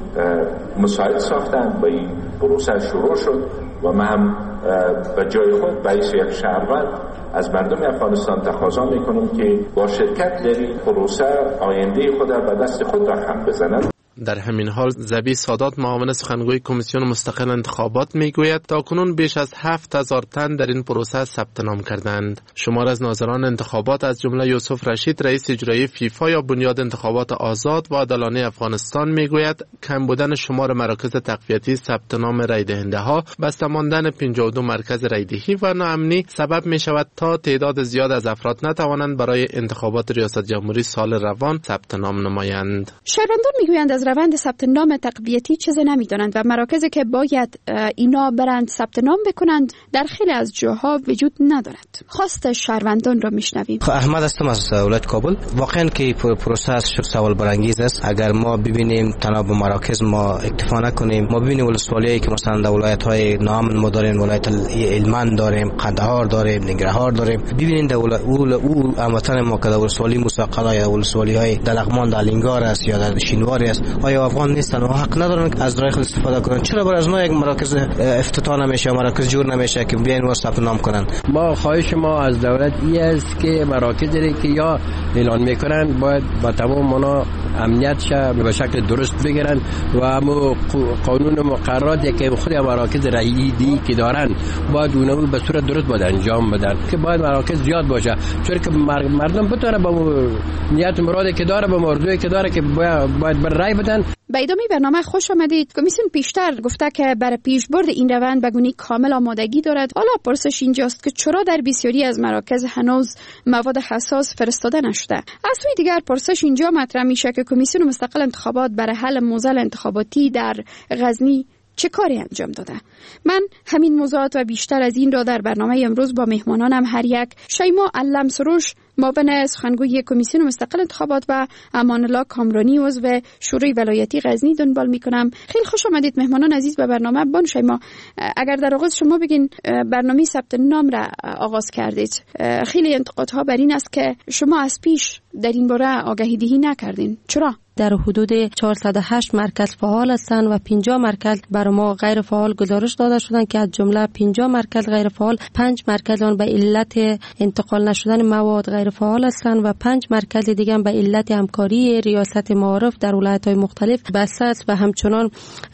مساعد ساختند و این پروسه شروع شد و من هم به جای خود به حیث یک شهروند از مردم افغانستان تقاضا میکنم که با شرکت در این پروسه آینده خود را به دست خود رقم بزنند. در همین حال ذبیح سادات معاون سخنگوی کمیسیون مستقل انتخابات میگوید تاکنون بیش از هفت هزار تن در این پروسه ثبت نام کردند. شمار از ناظران انتخابات از جمله یوسف رشید رئیس اجرایی فیفا یا بنیاد انتخابات آزاد و عادلانه افغانستان میگوید کم بودن شمار مراکز تقویتی ثبت نام رای دهنده ها، بسته ماندن پنجاه و دو مرکز رای دهی و ناامنی سبب می شود تا تعداد زیاد از افراد نتوانند برای انتخابات ریاست جمهوری سال روان ثبت نام نمایند. شهروندان میگویند از روند ثبت نام تقویتی چیزی نمیدونند و مراکزی که باید اینا برند ثبت نام بکنند در خیلی از جاها وجود ندارد. خواست شهروندان را میشنویم. احمد هستم از ولایت کابل. واقعا که پروسه سوال برانگیز است. اگر ما ببینیم تنها به مراکز ما اکتفا نکنیم، ما ببینیم ولسوالیایی که مثلا در ولایت‌های نام ما داریم، ولایت هلمند داریم، قندهار داریم، ننگرهار داریم، ببینید در اول او هموطن ما که در ولسوالی موسی یا ولسوالی‌های در لغمان در لنگار است یا در شینواری است، آیا افغان نیستن و حق ندارن از رای خود استفاده کنن؟ چرا برای از ما یک مراکز افتتاح نمیشه، مراکز جور نمیشه که بیاین و ثبت نام کنن؟ ما خواهش ما از دولت این است که مراکزی که یا اعلان میکنن باید با تمام اونا امنیت شه به شکل درست بگیرن و همو قانون مقرراتی که خود مراکز رایدی که دارن باید اونها به صورت درست باید انجام بدن که باید مراکز زیاد باشه، چون که مردم بتونه با نیت مرادی که داره با موضوعی که داره که باید بر رای بدن. به ادامه برنامه خوش آمدید. کمیسیون پیشتر گفته که برای پیشبرد این روند به گونی کامل آمادگی دارد. حالا پرسش اینجاست که چرا در بسیاری از مراکز هنوز مواد حساس فرستاده نشده؟ از سوی دیگر پرسش اینجا مطرح میشه که کمیسیون مستقل انتخابات برای حل معضل انتخاباتی در غزنی چه کاری انجام داده؟ من همین موضوعات و بیشتر از این را در برنامه امروز با مهمانانم هر یک شیما علم سروش معاون سخنگوی کمیسیون مستقل انتخابات و امان الله کامرانی عضو شورای ولایتی غزنی دنبال میکنم. خیلی خوش آمدید مهمانان عزیز به برنامه. بان شیما، اگر در آغاز شما بگین برنامه ثبت نام را آغاز کردید، خیلی انتقادها بر این است که شما از پیش در این باره آگهی دهی نکردین. چرا؟ در حدود چهارصد و هشت مرکز فعال هستند و پنجاه مرکز برای ما غیر فعال گزارش داده شدند که از جمله پنجاه مرکز غیر فعال، پنج مرکز آن به علت انتقال نشدن مواد غیر فعال هستند و پنج مرکز دیگه به علت همکاری ریاست معارف در ولایت‌های مختلف بسته است و همچنان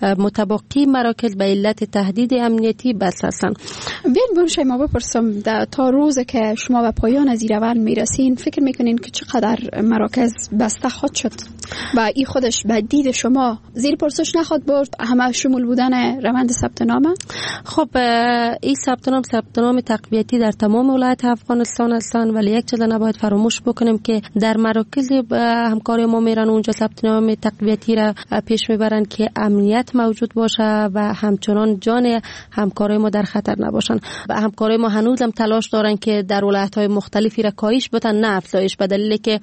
متبقی مراکز به علت تهدید امنیتی بسته هستند. بیاین بون شما بپرسم تا روزی که شما به پایان از این روند میرسین فکر میکنین که چقدر مراکز بسته خواهد شد و این خودش به دید شما زیر پرسش نخواد برد همه شمول بودن روند ثبت نام؟ خب این ثبت نام ثبت نام تقویتی در تمام ولایت افغانستان هستند، ولی یک چیز نباید فراموش بکنیم که در مراکز همکاری ما میرن اونجا ثبت نام تقویتی را پیش میبرن که امنیت موجود باشه و همچنان جان همکارای ما در خطر نباشن. و همکارای ما هنوز هم تلاش دارن که در ولایت‌های مختلفی را کاهش بدن نه افزایش، به دلیلی که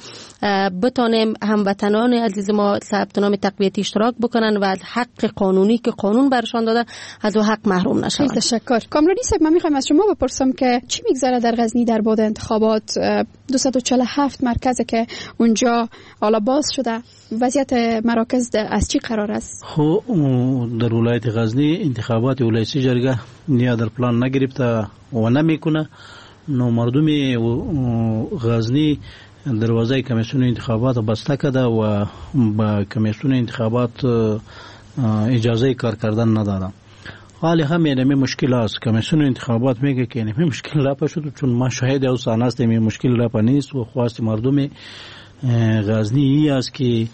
بتونیم هموطنان عزیز ما ثبت نام تقویتی اشتراک بکنن و از حق قانونی که قانون برشان داده از او حق محروم نشن. تشکر. کامرانی صاحب، من میخوام از شما بپرسم که چی میگذره در غزنی در بعد انتخابات؟ دویست و چهل و هفت مرکز که اونجا حالا باز شده، وضعیت مراکز از چی قرار است؟ خب در ولایت غزنی انتخابات ولایتی جرگه نیا در پلان نگرفته و نمیکنه، نو مردم غزنی دروازه کمیسیون انتخابات بسته کرده و با کمیسیون انتخابات اجازه کار کردن ندادن. حالی هم اینمی مشکل است. کمیسیون انتخابات میگه که اینمی مشکل لاپا شد، چون ما شاهد او سان هستیم این مشکل لاپا نیست و خواست مردم غزنی ای است که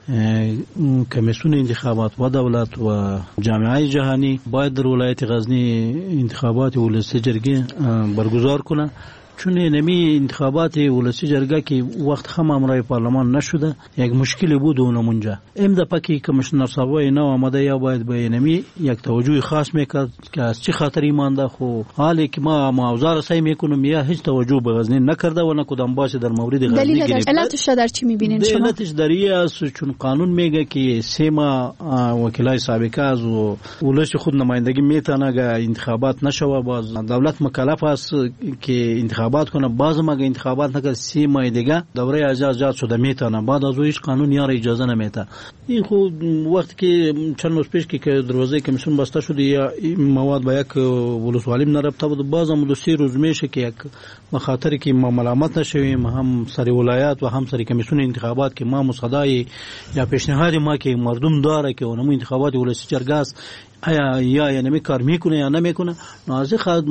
کمیسیون انتخابات و دولت و جامعه جهانی باید در ولایت غزنی انتخابات ولایتی جرگه برگزار کنه چون نمی انتخابات ولسی جرگه که وقت خم امرای پارلمان نشده یک مشکلی بود اونمونجا ام د پکی کمیشنر صاحب نو آمده یا باید به نمی یک توجه خاص میکرد که از چه خاطری مانده خو حالی که ما موضوع رسایی میکنم یا هیچ توجه به غزنی نکرده و نه کدام باشه در مورد غزنی دلیل در علتش در چی میبینین شما؟ علتش در این است چون قانون میگه که سیما وکلای سابقه از ولش خود نمایندگی میتونه که انتخابات نشوه باز دولت مکلف است که انتخابات کنه باز مگه انتخابات نکرد سی ماه دیگه دوره اجازه شده میتونه بعد از اون قانون یار اجازه نمیده این خود وقتی که چند روز پیش که دروازه کمیسیون بسته شد یا مواد با یک ولسوالی نرفته بود باز هم دو سه روز میشه که یک مخاطری که ما ملامت نشویم هم سری ولایت و هم سری کمیسیون انتخابات که ما مصادای یا پیشنهاد ما که مردم داره که اونم انتخابات ولسی جرگه است آیا یا یعنی کار میکنه یا نمیکنه نازی خود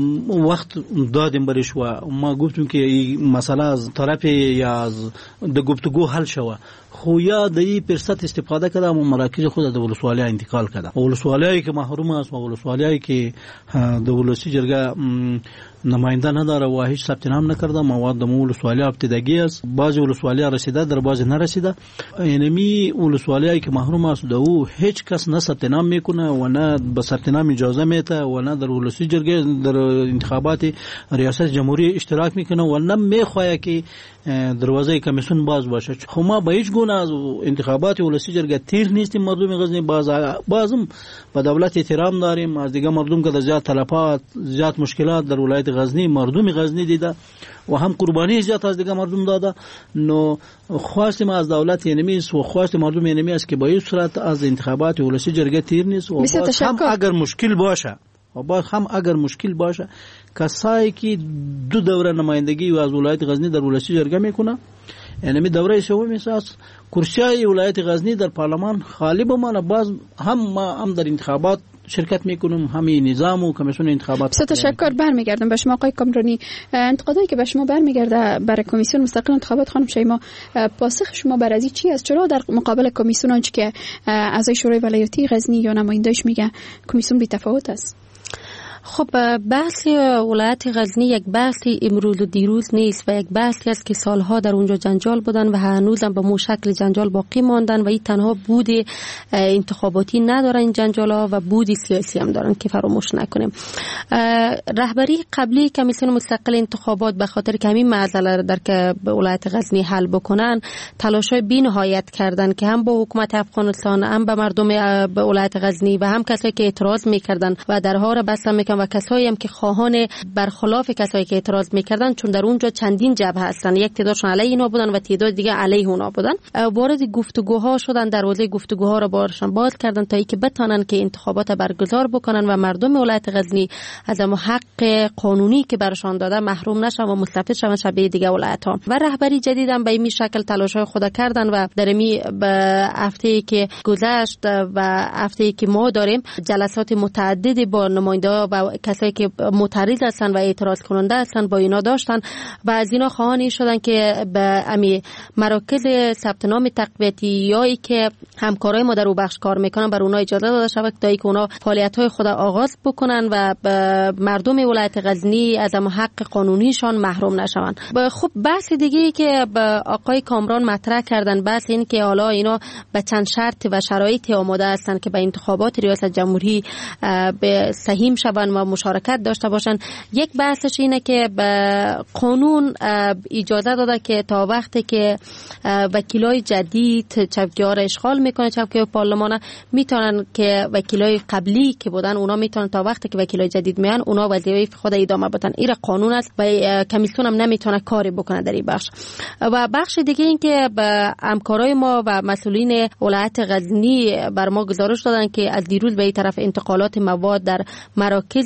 وقت دادیم برش و ما گفتیم که این مسئله از طرف یا از د گفتگو حل شوه خو یا د این فرصت استفاده کرده و مراکز خود د ولسوالی انتقال کرده ولسوالی که محروم است و ولسوالی که د ولسی جرگه نماینده نداره و هیچ ثبت نام نکرده مواد د ولسوالی ابتدایی است بعضی ولسوالی رسیده در بعضی نرسیده یعنی ولسوالی که محروم است د او هیچ کس نه ثبت نام میکنه و نه به ثبت نام اجازه میده و نه در ولسی جرگه در انتخابات ریاست جمهوری اشتراک میکنه و نه میخواه که دروازه کمیسیون باز باشه خو ما به هیچ گونه از انتخابات ولسی جرگه تیر نیستیم مردم غزنی باز بازم به دولت احترام داریم از دیگه مردم که در زیاد تلفات زیاد مشکلات در ولایت غزنی مردم غزنی دیده و هم قربانی زیاد از دیگه مردم داده نو خواستیم از دولت یعنی است و خواست مردم یعنی است که با این صورت از انتخابات ولسی جرگه تیر نیست و باز هم اگر مشکل باشه و باز هم اگر مشکل باشه کسایی که دو دوره نمایندگی و از ولایت غزنی در ولسی جرگه میکنه یعنی دوره سوم اساس کرسیای ولایت غزنی در پارلمان خالی بمانه باز هم ما هم در انتخابات شرکت میکنم همین نظام و کمیسیون انتخابات. بسیار تشکر. برمیگردم به شما آقای کامرانی. انتقادایی که به شما برمیگرده برای کمیسیون مستقل انتخابات خانم شیما پاسخ شما بر از چی است؟ چرا در مقابل کمیسیون آنچه که اعضای شورای ولایتی غزنی یا نماینده‌اش میگه کمیسیون بی تفاوت است؟ خب بحث ولایت غزنی یک بحثی امروز و دیروز نیست و یک بحثی است که سالها در اونجا جنجال بودن و هنوزم به مو شکل جنجال باقی ماندن و این تنها بود انتخاباتی ندارن این جنجال‌ها و بود سیاسی هم دارن که فراموش نکنیم. رهبری قبلی کمیسیون مستقل انتخابات به خاطر که همین معضله را در که ولایت غزنی حل بکنن تلاش‌های بی‌نهایت کردن که هم با حکومت افغانستان هم به مردم ولایت غزنی و هم کسایی که اعتراض می‌کردن و درها را بستن می‌کردن و کسایی هم که خواهان برخلاف کسایی که اعتراض میکردن چون در اونجا چندین جبهه هستن یک تعدادشون علیه اینا بودن و تعداد دیگه علیه اونا بودن وارد گفتگوها شدن دروازه گفتگوها رو بارشان باز کردن تا اینکه بتونن که انتخابات برگزار بکنن و مردم ولایت غزنی از اون حق قانونی که برشان داده محروم نشن و مستفید شون شبیه دیگه ولایت ها و رهبری جدید هم به این شکل تلاش‌های خود کردن و در می به هفته‌ای که گذشت و هفته‌ای که ما داریم جلسات متعددی با نماینده‌ها و کسایی که معترض هستن و اعتراض کننده هستن با اینا داشتن و از اینا خواهانی شدن که به امی مراکز ثبت نام تقویتی یا که همکارای ما در او بخش کار میکنن بر اونها اجازه داده شود تا اینکه اونا فعالیت‌های خود آغاز بکنن و مردم ولایت غزنی از هم حق قانونیشان محروم نشوند. خب بحث دیگه که آقای کامران مطرح کردن بحث این که حالا اینا به چند شرط و شرایطی آماده هستن که به انتخابات ریاست جمهوری به سهیم شوند و مشارکت داشته باشن. یک بحثش اینه که به قانون اجازه داده که تا وقتی که وکیلای جدید چوکی‌ها را اشغال میکنه چوکی‌های پارلمان میتونن که وکیلای قبلی که بودن اونا میتونن تا وقتی که وکیلای جدید میان اونا وظیفه خود ادامه بدن. این قانون است و کمیسیون هم نمیتونه کاری بکنه در این بخش. و بخش دیگه این که به همکارای ما و مسئولین ولایت غزنی بر ما گزارش دادن که از دیروز به این طرف انتقالات مواد در مراکز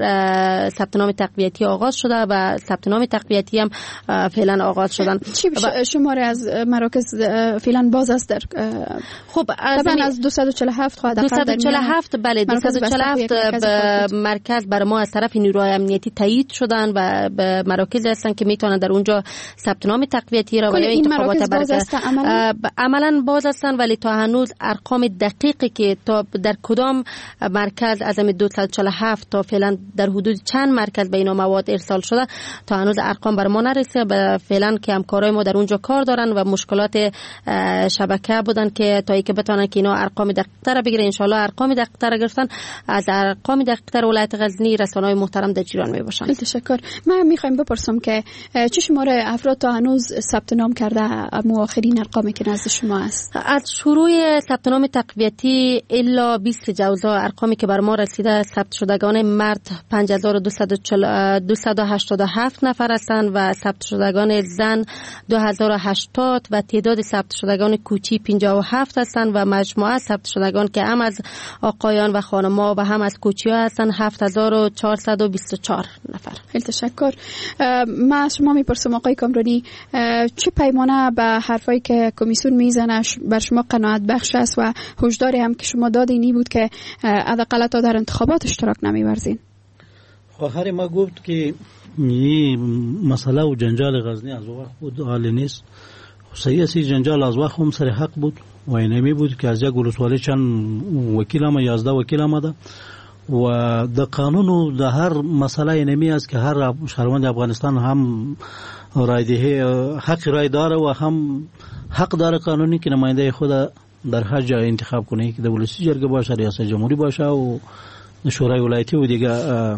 ثبت نام تقویتی آغاز شده و ثبت نام تقویتی هم فعلا آغاز شدن. چی شماره از مراکز فعلا باز است در خب از از دویست و چهل و هفت خواهد دویست و چهل و هفت بله دویست و چهل و هفت مرکز بر ما از طرف نیروهای امنیتی تایید شدن و به مراکز هستن که میتونن در اونجا ثبت نام تقویتی را و یا انتخابات برگزار عملا باز هستن ولی تا هنوز ارقام دقیقی که تا در کدام مرکز از دویست و چهل و هفت تا فعلا در حدود چند مرکز به اینا مواد ارسال شده تا هنوز ارقام بر ما نرسیده. فعلا که همکارای ما در اونجا کار دارن و مشکلات شبکه بودن که تا اینکه بتونن که اینا ارقام دقیق‌تر بگیرن. ان شاء الله ارقام دقیق‌تر گرفتن از ارقام دقیق‌تر ولایت غزنی رسانه‌های محترم در جریان میباشن. تشکر. من میخوایم بپرسم که چه شماره افراد تا هنوز ثبت نام کرده اما آخرین ارقامی که نزد شما است؟ از شروع ثبت نام تقویتی الا بیست جوزا ارقامی که بر ما رسیده ثبت شدگان مرد پنج هزار و دویست و هشتاد و هفت نفر هستند و ثبت شدگان زن دو هزار و هشتاد و تعداد ثبت شدگان کوچی پنجاه و هفت هستند و مجموعه ثبت شدگان که هم از آقایان و خانم‌ها و هم از کوچی‌ها هستند هفت هزار و چهارصد و بیست و چهار نفر. خیلی تشکر. من از شما میپرسم آقای کامرانی، چه پیمانه به حرفایی که کمیسیون میزنه بر شما قناعت بخش است و هشداری هم که شما دادینی بود که حداقل تا در انتخابات اشتراک نمی‌ورزین؟ خواهر ما گفت که این مسئله و جنجال غزنی از وقت بود حال نیست. سیاسی جنجال از وقت هم سر حق بود و اینمی بود که از یک ولسوالی چند وکیل هم یازده وکیل آمده و در قانون و در هر مسئله اینمی است که هر شهروند افغانستان هم رایده حق رای داره و هم حق داره قانونی که نماینده خود در هر جای انتخاب کنه، که در ولسی جرگه باشه، ریاست جمهوری باشه و شورای ولایتی و دیگه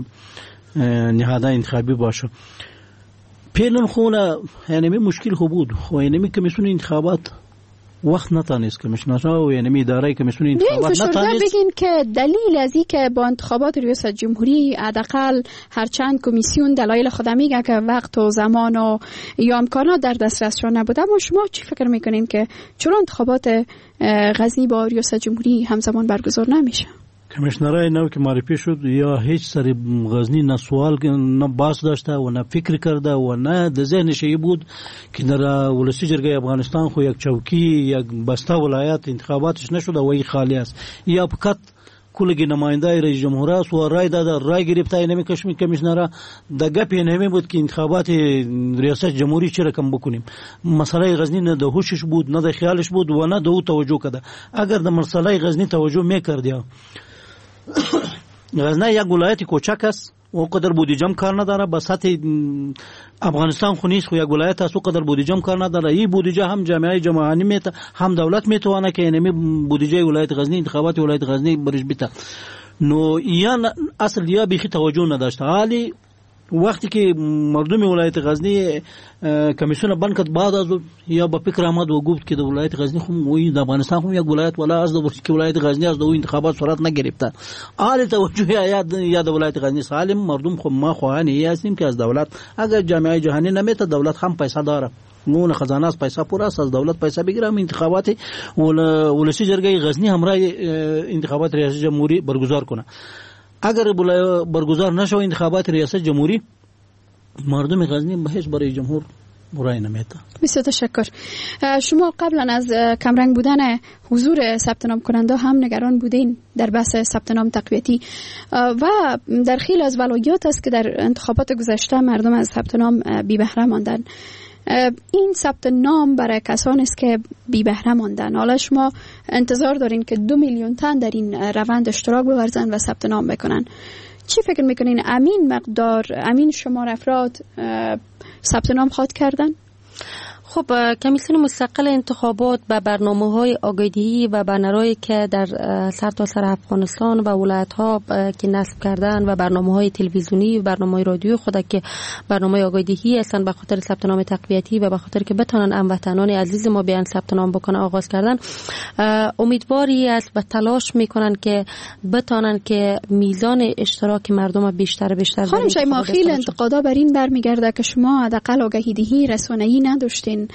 نهادهای انتخابی باشه. پیلن خونه یعنی مشکل خوب بود خو یعنی کمیسیون انتخابات وقت نتانست کمیشنرها و یعنی اداره کمیسیون انتخابات نتانست. بگین که دلیل از این که با انتخابات ریاست جمهوری حداقل هر چند کمیسیون دلایل خود میگه که وقت و زمان و یا امکانات در دسترسشان نبوده، اما شما چی فکر میکنین که چرا انتخابات غزنی با ریاست جمهوری همزمان برگزار نمیشه؟ کمیشنرای نو که معرفی شد یا هیچ سر غزنی نه سوال نه باس داشته و نه فکر کرده و نه د ذهنش بود که در ولسی جرگه افغانستان خو یک چوکی یک بسته ولایت انتخاباتش نشده و ای خالی است یا فقط کلگی نماینده رئیس جمهور است و رای داده رای گرفته نمی کشمی کمیشنرا د گپ نمی بود که انتخابات ریاست جمهوری چه رقم بکنیم. مسئله غزنی نه د هوشش بود نه د خیالش بود و نه د او توجه کده. اگر د مسئله غزنی توجه میکردیا غزنی یک ولایت کوچک است و قدر بودجه کار نداره، به سطح افغانستان خو نیست، خو یک ولایت است و قدر بودجه کار نداره. این بودجه هم جامعه جماهانی میته هم دولت میتونه که اینمی بودجه ولایت غزنی انتخابات ولایت غزنی برش بیته. نو یا اصل یا بیخی توجه نداشته. حالی وقتی که مردم ولایت غزنی کمیسیون بند کرد بعد از یا با فکر آمد و گفت که ولایت غزنی خو وی د افغانستان خو یک ولایت ولا از د که ولایت غزنی از د انتخابات صورت نگرفته. حال توجه یا یا د ولایت غزنی سالم مردم خو ما خوانی هستیم که از دولت اگر جامعه جهانی نمیته دولت هم پیسه داره نون خزانه از پیسه پر است، از دولت پیسه بگیرم انتخابات ولسی جرگه غزنی همراه انتخابات ریاست جمهوری برگزار کنه. اگر برگزار نشو انتخابات ریاست جمهوری مردم غزنی به هیچ برای جمهور برای نمیته. بسیار تشکر. شما قبلا از کمرنگ بودن حضور ثبت نام کننده هم نگران بودین در بحث ثبت نام تقویتی و در خیلی از ولایات است که در انتخابات گذشته مردم از ثبت نام بی بهره ماندن. این ثبت نام برای کسانی است که بی بهره ماندن. حالا شما انتظار دارین که دو میلیون تن در این روند اشتراک بورزن و ثبت نام بکنن. چی فکر میکنین امین مقدار امین شمار افراد ثبت نام خواهد کردن؟ خب کمیسیون مستقل انتخابات به برنامه‌های آگاهی و بنرایی که در سرتاسر سر افغانستان و ولایت‌ها که نصب کردن و برنامه‌های تلویزیونی و برنامه‌های رادیویی خود که برنامه آگاهی هستن به خاطر ثبت نام تقویتی و به خاطر که بتونن هموطنان عزیز ما بیان ثبت نام بکنن آغاز کردن. امیدواری است و تلاش میکنن که بتونن که میزان اشتراک مردم بیشتر بیشتر خانم شیما، خیلی انتقادا بر این برمیگرده که شما حداقل آگاهی رسانه‌ای نداشتین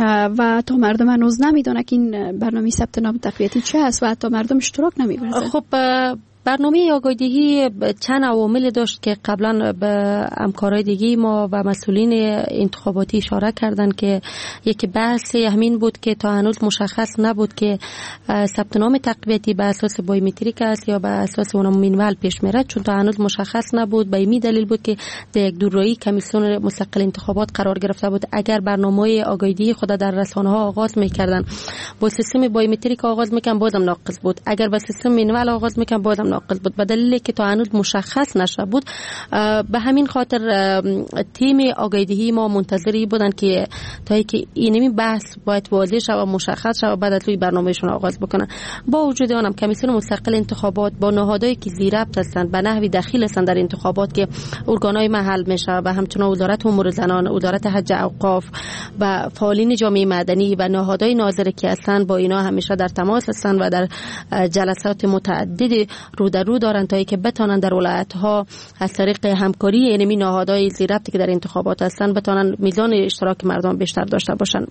و تا مردم هنوز نمیدونه که این برنامه ثبت نام تقویتی چه است و تا مردم اشتراک نمی‌ورزه. خب برنامه آگاهی چند عوامل داشت که قبلا به همکارای دیگه ما و مسئولین انتخاباتی اشاره کردن که یکی بحث همین بود که تا هنوز مشخص نبود که ثبت نام تقویتی به اساس بایومتریک است یا به اساس اون مینوال پیش میره، چون تا هنوز مشخص نبود. به این دلیل بود که در یک دورایی کمیسیون مستقل انتخابات قرار گرفته بود اگر برنامه آگاهی خود در رسانه ها آغاز میکردن با سیستم بایومتریک آغاز میکردن بازم ناقص بود، اگر با سیستم مینوال آغاز میکردن بازم ناقص بود، به دلیلی که تا هنوز مشخص نشده بود. به همین خاطر تیم آگاهی‌دهی ما منتظری بودن که تا اینکه این بحث باید واضح شود و مشخص شود بعد از روی برنامهشون آغاز بکنن. با وجود آنم کمیسیون مستقل انتخابات با نهادهایی که زیربط هستند به نحوی دخیل هستند در انتخابات که ارگان‌های محل میشه و همچنین وزارت امور زنان، وزارت حج اوقاف و فعالین جامعه مدنی و نهادهای ناظره که هستند، با اینا همیشه در تماس هستند و در جلسات متعددی رو در رو دارند تا اینکه بتونن در ولایت‌ها از طریق همکاری یعنی نهادهای زیربطی که در انتخابات هستند بتونن میزان اشتراک مردم بیشتر داشته باشند.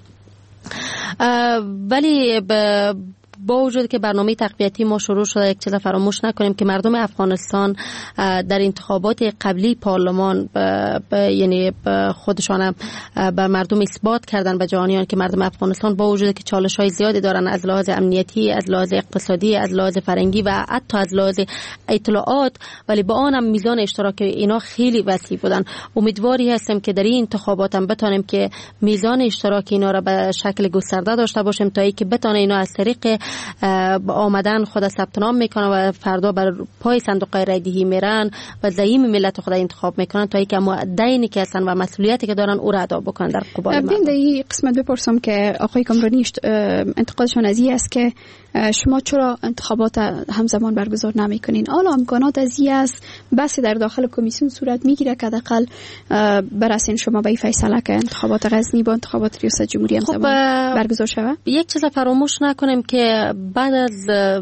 ولی با وجود که برنامه تقویتی ما شروع شده، یک چیز فراموش نکنیم که مردم افغانستان در انتخابات قبلی پارلمان یعنی خودشان به مردم اثبات کردن به جهانیان که مردم افغانستان با وجود که چالش‌های زیادی دارن از لحاظ امنیتی، از لحاظ اقتصادی، از لحاظ فرهنگی و حتی از لحاظ اطلاعات، ولی با آن هم میزان اشتراک اینا خیلی وسیع بودن. امیدواری هستیم که در این انتخابات هم بتونیم که میزان اشتراک اینا را به شکل گسترده داشته باشیم تا اینکه بتونه اینا از طریق آمدن خود ثبت نام میکنن و فردا بر پای صندوق رای دهی میرن و زعیم ملت خود انتخاب میکنن تا اینکه دینی که هستن و مسئولیتی که دارن او را ادا بکنن در قبال مردم. ببین در این قسمت بپرسم که آقای کامرانی انتقادشون از این است که شما چرا انتخابات همزمان برگزار نمیکنین؟ حالا امکانات از این است بس در داخل کمیسیون صورت میگیره که حداقل برسین شما به این فیصله که انتخابات غزنی با انتخابات ریاست جمهوری همزمان برگزار شود. یک چیز فراموش نکنیم که بعد از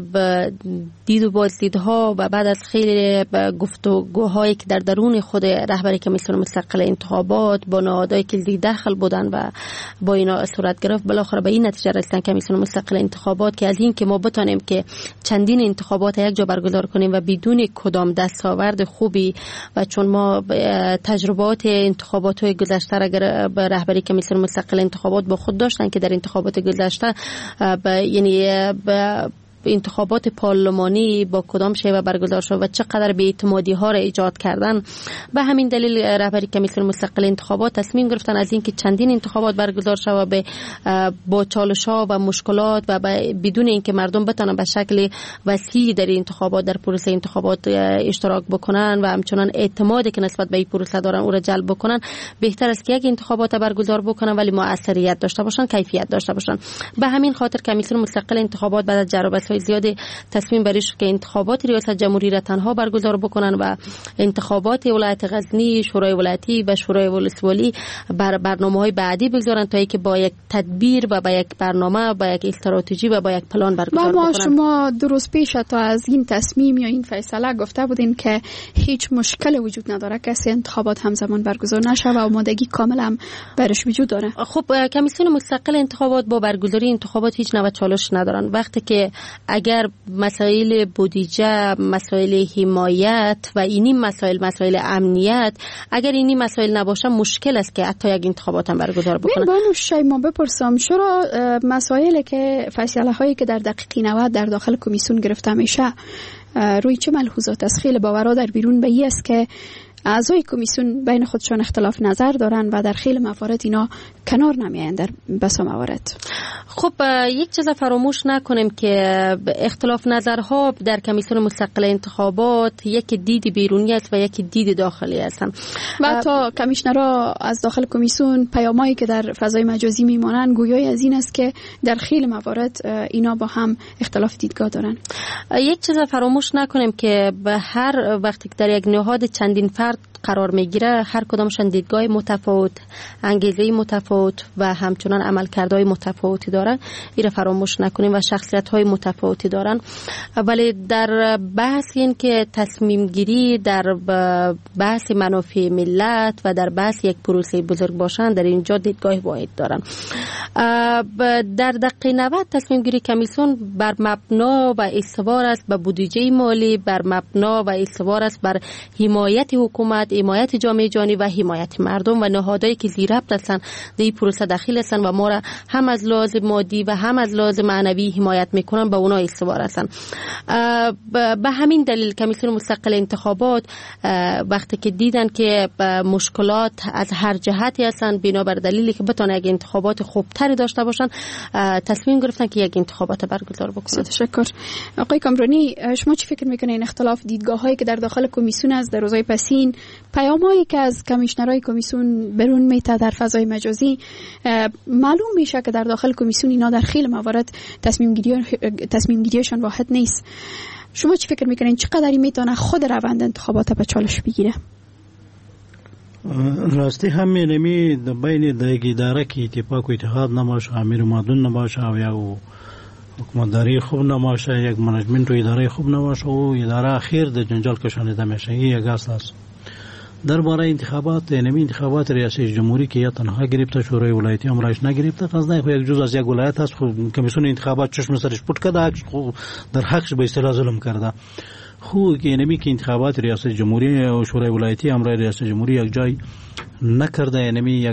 دید و بازدیدها و بعد از خیلی گفتگوهایی که در درون خود رهبری کمیسیون مستقل انتخابات با نهادهایی که زیر دخل بودن و با اینا صورت گرفت، بالاخره به این نتیجه رسیدن کمیسیون مستقل انتخابات که از این که ما بتونیم که چندین انتخابات یک جا برگزار کنیم و بدون کدام دستاورد خوبی و چون ما تجربات انتخابات های گذشته اگر به رهبری کمیسیون مستقل انتخابات با خود داشتن که در انتخابات گذشته یعنی انتخابات پارلمانی با کدام شیوه برگزار شد و چقدر بی‌اعتمادی ها را ایجاد کردن. به همین دلیل رهبری کمیسیون مستقل انتخابات تصمیم گرفتن از اینکه چندین انتخابات برگزار شود به با چالش ها و مشکلات و بدون اینکه مردم بتونن به شکل وسیع در انتخابات در پروسه انتخابات اشتراک بکنن و همچنان اعتمادی که نسبت به این پروسه دارن او را جلب بکنن، بهتر است که یک انتخابات برگزار بکنن ولی موثریت داشته باشن، کیفیت داشته باشن. به همین خاطر کمیسیون مستقل انتخابات بعد از جرابه‌های زیاد تصمیم بریش که انتخابات ریاست جمهوری را تنها برگزار بکنن و انتخابات ولایت غزنی، شورای ولایتی و شورای ولسوالی بر برنامه‌های بعدی بگذارن تا اینکه با یک تدبیر و با یک برنامه با یک استراتژی و با یک پلان برگزار ما بکنن. شما درست پیش تا از این تصمیم یا این فیصله گفته بودین که هیچ مشکل وجود نداره کسی انتخابات همزمان برگزار نشه و آمادگی کامل هم برش وجود داره. خب کمیسیون مستقل انتخابات با برگزاری انتخابات هیچ نوع چالش ندارن. وقتی که اگر مسائل بودجه، مسائل حمایت و اینی مسائل مسائل امنیت اگر اینی مسائل نباشه مشکل است که حتی یک انتخابات هم برگزار بکنن. بانو شیما بپرسم چرا مسائلی که فیصله هایی که در دقیقه نود در داخل کمیسیون گرفته میشه روی چه ملحوظات است؟ خیلی باورا در بیرون به این است که اعضای کمیسیون بین خودشان اختلاف نظر دارن و در خیلی موارد اینا کنار نمیایند در بسا موارد. خب یک چیز فراموش نکنیم که اختلاف نظرها در کمیسیون مستقل انتخابات یک دید بیرونی است و یک دید داخلی هستند. و تا کمیشنرها از داخل کمیسیون پیامایی که در فضای مجازی میمانند گویای از این است که در خیلی موارد اینا با هم اختلاف دیدگاه دارن. یک چیز فراموش نکنیم که به هر وقتی در یک نهاد چندین فرد قرار میگیره هر کدامشون دیدگاه متفاوت، انگیزه متفاوت و همچنان عملکردهای متفاوتی دارن. این فراموش نکنیم و شخصیت‌های متفاوتی دارن. ولی در بحث این که تصمیم گیری در بحث منافع ملت و در بحث یک پروسه بزرگ باشن در اینجا دیدگاه واحد دارن. در دقیقه نود تصمیم گیری کمیسیون بر مبنا و استوار است به بودجه مالی، بر مبنا و استوار است بر حمایت حقوق حکومت، حمایت جامعه جهانی و حمایت مردم و نهادهایی که زیر ربط هستند در این پروسه داخل هستند و ما را هم از لحاظ مادی و هم از لحاظ معنوی حمایت میکنن، به اونا استوار هستند. به همین دلیل کمیسیون مستقل انتخابات وقتی که دیدن که مشکلات از هر جهتی هستند، بنابر دلیلی که بتونه یک انتخابات خوبتری داشته باشن، تصمیم گرفتن که یک انتخابات برگزار بکنن. تشکر. آقای کامرانی، شما چی فکر میکنین اختلاف دیدگاه هایی که در داخل کمیسیون است در روزهای پسین، پیامایی که از کمیشنرهای کمیسیون برون میته در فضای مجازی، معلوم میشه که در داخل کمیسیون اینا در خیلی موارد تصمیم گیری تصمیم گیریشان واحد نیست. شما چی فکر میکنین چقدری میتونه خود روند انتخابات به چالش بگیره؟ راستی همین نمی بین در اداره که اتفاق و اتحاد نباشه، امیر مادون نباشه و یا حکومتداری خوب نباشه، یک منیجمنت و اداره خوب نباشه و اداره اخیر در جنجال کشانیده میشه. این یک اصل است. درباره انتخابات، نمی انتخابات ریاست جمهوری که یا تنها گرفته، شورای ولایتی هم رایش نگرفته، قصد خو یک جز از یک ولایت است. کمیسیون انتخابات چشم سرش پوت کرده، در حقش به اصطلاح ظلم کرده. خو که نمی که انتخابات ریاست جمهوری و شورای ولایتی امرای ریاست جمهوری یک جای نکرده، نمی یک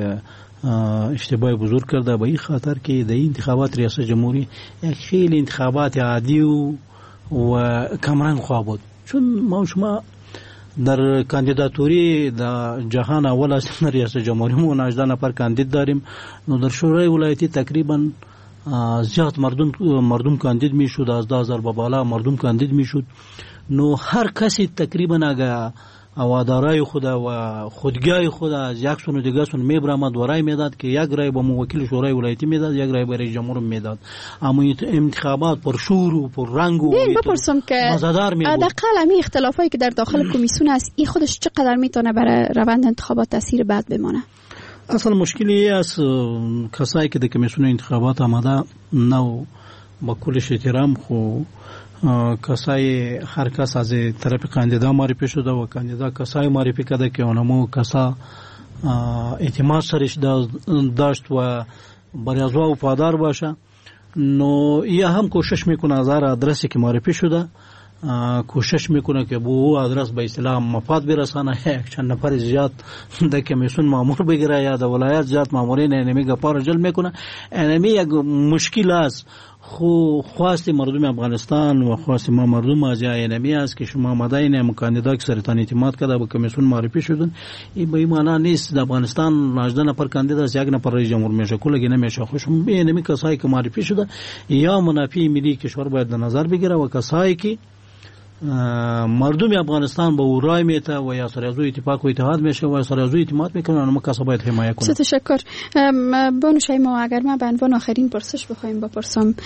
اشتباه بزرگ کرده. به این خاطر که در انتخابات ریاست جمهوری یک خیلی انتخابات عادی و, و کمرنگ خواه بود، چون ما شما در کاندیداتوری در جهان اول از ریاست جمهوری مون هجده نفر کاندید داریم. نو در شورای ولایتی تقریبا زیاد مردم مردم کاندید میشد، از ده هزار به بالا مردم کاندید میشد. نو هر کسی تقریبا اگه اوادارای خود و خودگاه خود از یک سون و دیگه سون میبرامد و رای میداد که یک رای به موکل شورای ولایتی میداد، یک رای به رئیس جمهور میداد. اما انتخابات پر شور و پر رنگ و بپرسم که حداقل همین اختلافایی که در داخل کمیسیون است، این خودش چقدر میتونه برای روند انتخابات تاثیر بد بمانه؟ اصلا مشکلی است کسایی که در کمیسیون انتخابات آمده نو با کلش احترام، خو کسای هر کس از طرف کاندیدا معرفی شده و کاندیدا کسای معرفی کرده که اونمو کسا اعتماد سرش داشت و برای از او وفادار باشه. نو یا هم کوشش میکنه از هر ادرسی که معرفی شده کوشش میکنه که به او ادرس به اصطلاح مفاد برسانه، یک چند نفر زیاد در کمیسیون مامور بگیره یا در ولایت زیاد مامورین اینمی گپا جل میکنه. اینمی یک مشکل است. خو خواست مردم افغانستان و خواست ما مردم از اینمی است که شما مداین کاندیدا که سرتان اعتماد کرده به کمیسیون معرفی شدن، این به این معنی نیست در افغانستان هجده نفر کاندید است یک نفر رئیس جمهور میشه، کلگی نمیشه. خوشم اینمی کسایی که معرفی شده یا منافع ملی کشور باید در نظر بگیره و کسایی که مردم افغانستان به او رای میته و یا سر از او اتفاق و اتحاد میشه و سر از او اعتماد میکنه، اما کسا باید حمایت کنه. تشکر. بانو شیما، اگر من به عنوان آخرین پرسش بخوایم بپرسم،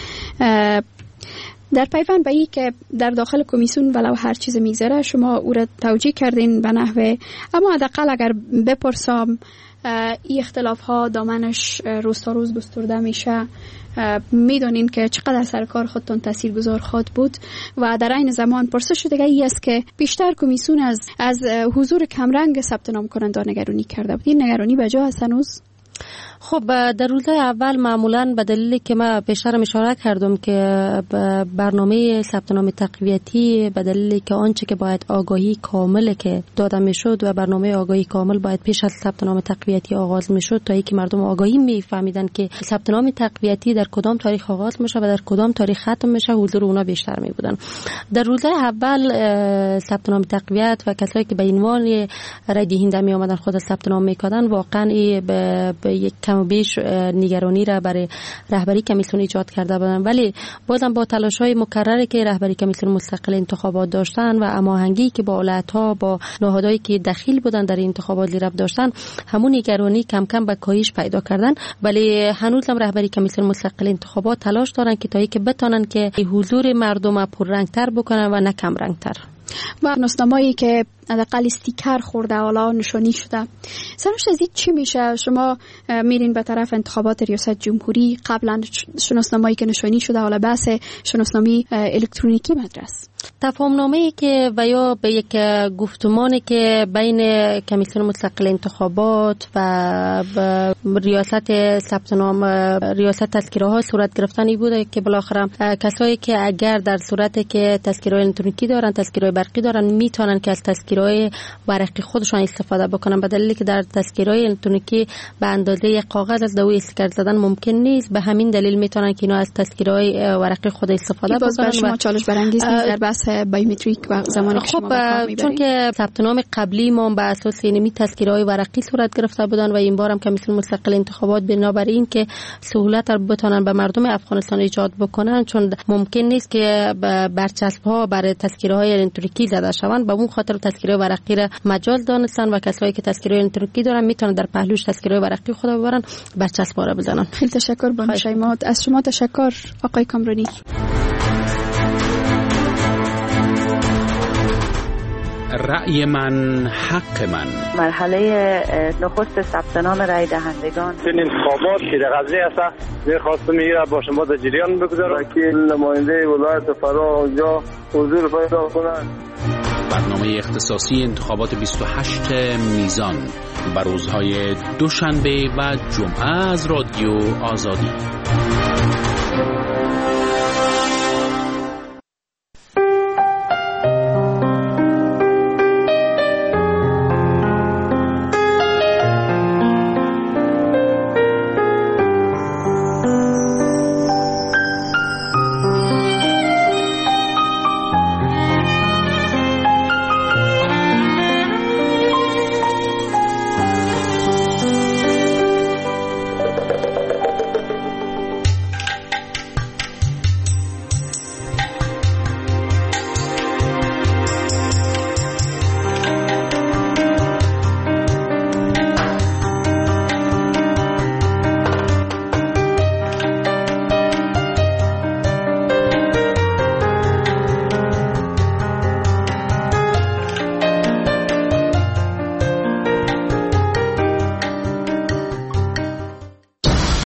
در پیوند به این که در داخل کمیسیون ولو هر چیز میگذره شما او را توجیه کردین به نحوه، اما حداقل اگر بپرسم این اختلاف ها دامنش روز تا روز گسترده میشه، میدونین که چقدر سر کار خودتون تاثیرگذار خواهد بود و در این زمان پرسش دیگه ای است که بیشتر کمیسیون از از حضور کمرنگ ثبت نام کنندگان نگرانی کرده بود. این نگرانی بجا هست هنوز؟ خب در روزهای اول معمولا به دلیلی که ما پیشتر اشاره کردم که برنامه ثبت نام تقویتی به دلیلی که آنچه که باید آگاهی کامل که داده میشد و برنامه آگاهی کامل باید پیش از ثبت نام تقویتی آغاز میشد تا اینکه مردم آگاهی میفهمیدن که ثبت نام تقویتی در کدام تاریخ آغاز میشه و در کدام تاریخ ختم میشه، حضور اونا بیشتر می بودن. در روزهای اول ثبت نام تقویت و کسایی که به عنوان رای دهنده می اومدن خود ثبت نام میکردن، واقعا به یک کم و بیش نگرانی را برای رهبری کمیسیون ایجاد کرده بودند. ولی بازم با تلاش‌های مکرری که رهبری کمیسیون مستقل انتخابات داشتن و هماهنگی که با ولایت‌ها با نهادهایی که دخیل بودن در انتخابات لیرب داشتن، همون نگرانی کم کم به کاهش پیدا کردن. ولی هنوز هم رهبری کمیسیون مستقل انتخابات تلاش دارن که تا اینکه بتونن که حضور مردم پررنگ‌تر بکنن و نه کم رنگ‌تر. و شناسنامه‌ای که حداقل استیکر خورده حالا نشانی شده، سرش از این چی میشه؟ شما میرین به طرف انتخابات ریاست جمهوری، قبلا شناسنامه‌ای که نشانی شده حالا بحث شناسنامه الکترونیکی مدرس، تفاهم‌نامه‌ای که و یا به یک گفتمانی که بین کمیسیون مستقل انتخابات و ریاست ثبت نام ریاست تذکره‌ها صورت گرفتنی بوده که بالاخره کسایی که اگر در صورتی که تذکره الکترونیکی دارن، تذکره برقی دارن، میتونن که از تذکره تذکره‌های ورقی خودشان استفاده بکنن، به دلیلی که در تذکره‌های الکترونیکی به اندازه یک کاغذ از دوی استیکر زدن ممکن نیست. به همین دلیل میتونن که اینا از تذکره‌های ورقی خود استفاده بکنن. باز شما چالش برانگیز نیست در بحث بایومتریک و زمانی که خب شما به کار میبرید؟ چون که ثبت نام قبلی ما به اساس اینمی تذکره‌های ورقی صورت گرفته بودن و این بار هم کمیسیون مستقل انتخابات بنابراین که سهولت رو بتونن به مردم افغانستان ایجاد بکنن، چون ممکن نیست که برچسب‌ها برای تذکره‌های الکترونیکی زده شوند، به اون خاطر تذکره ورقی را مجاز دانستن و کسایی که تذکره الکترونیکی دارن میتونن در پهلوش تذکره ورقی خود ببرن برچسب‌ها را بزنن. خیلی تشکر بانو شیما. از شما تشکر آقای کامرانی. رأی من حق من. مرحله نخست ثبت نام رای دهندگان این انتخابات که در غزنی است می‌خواستم میره با شما در جریان بگذارم که نماینده ولایت فرا اونجا حضور پیدا کنند. برنامه اختصاصی انتخابات بیست و هشت میزان بر روزهای دوشنبه و جمعه از رادیو آزادی.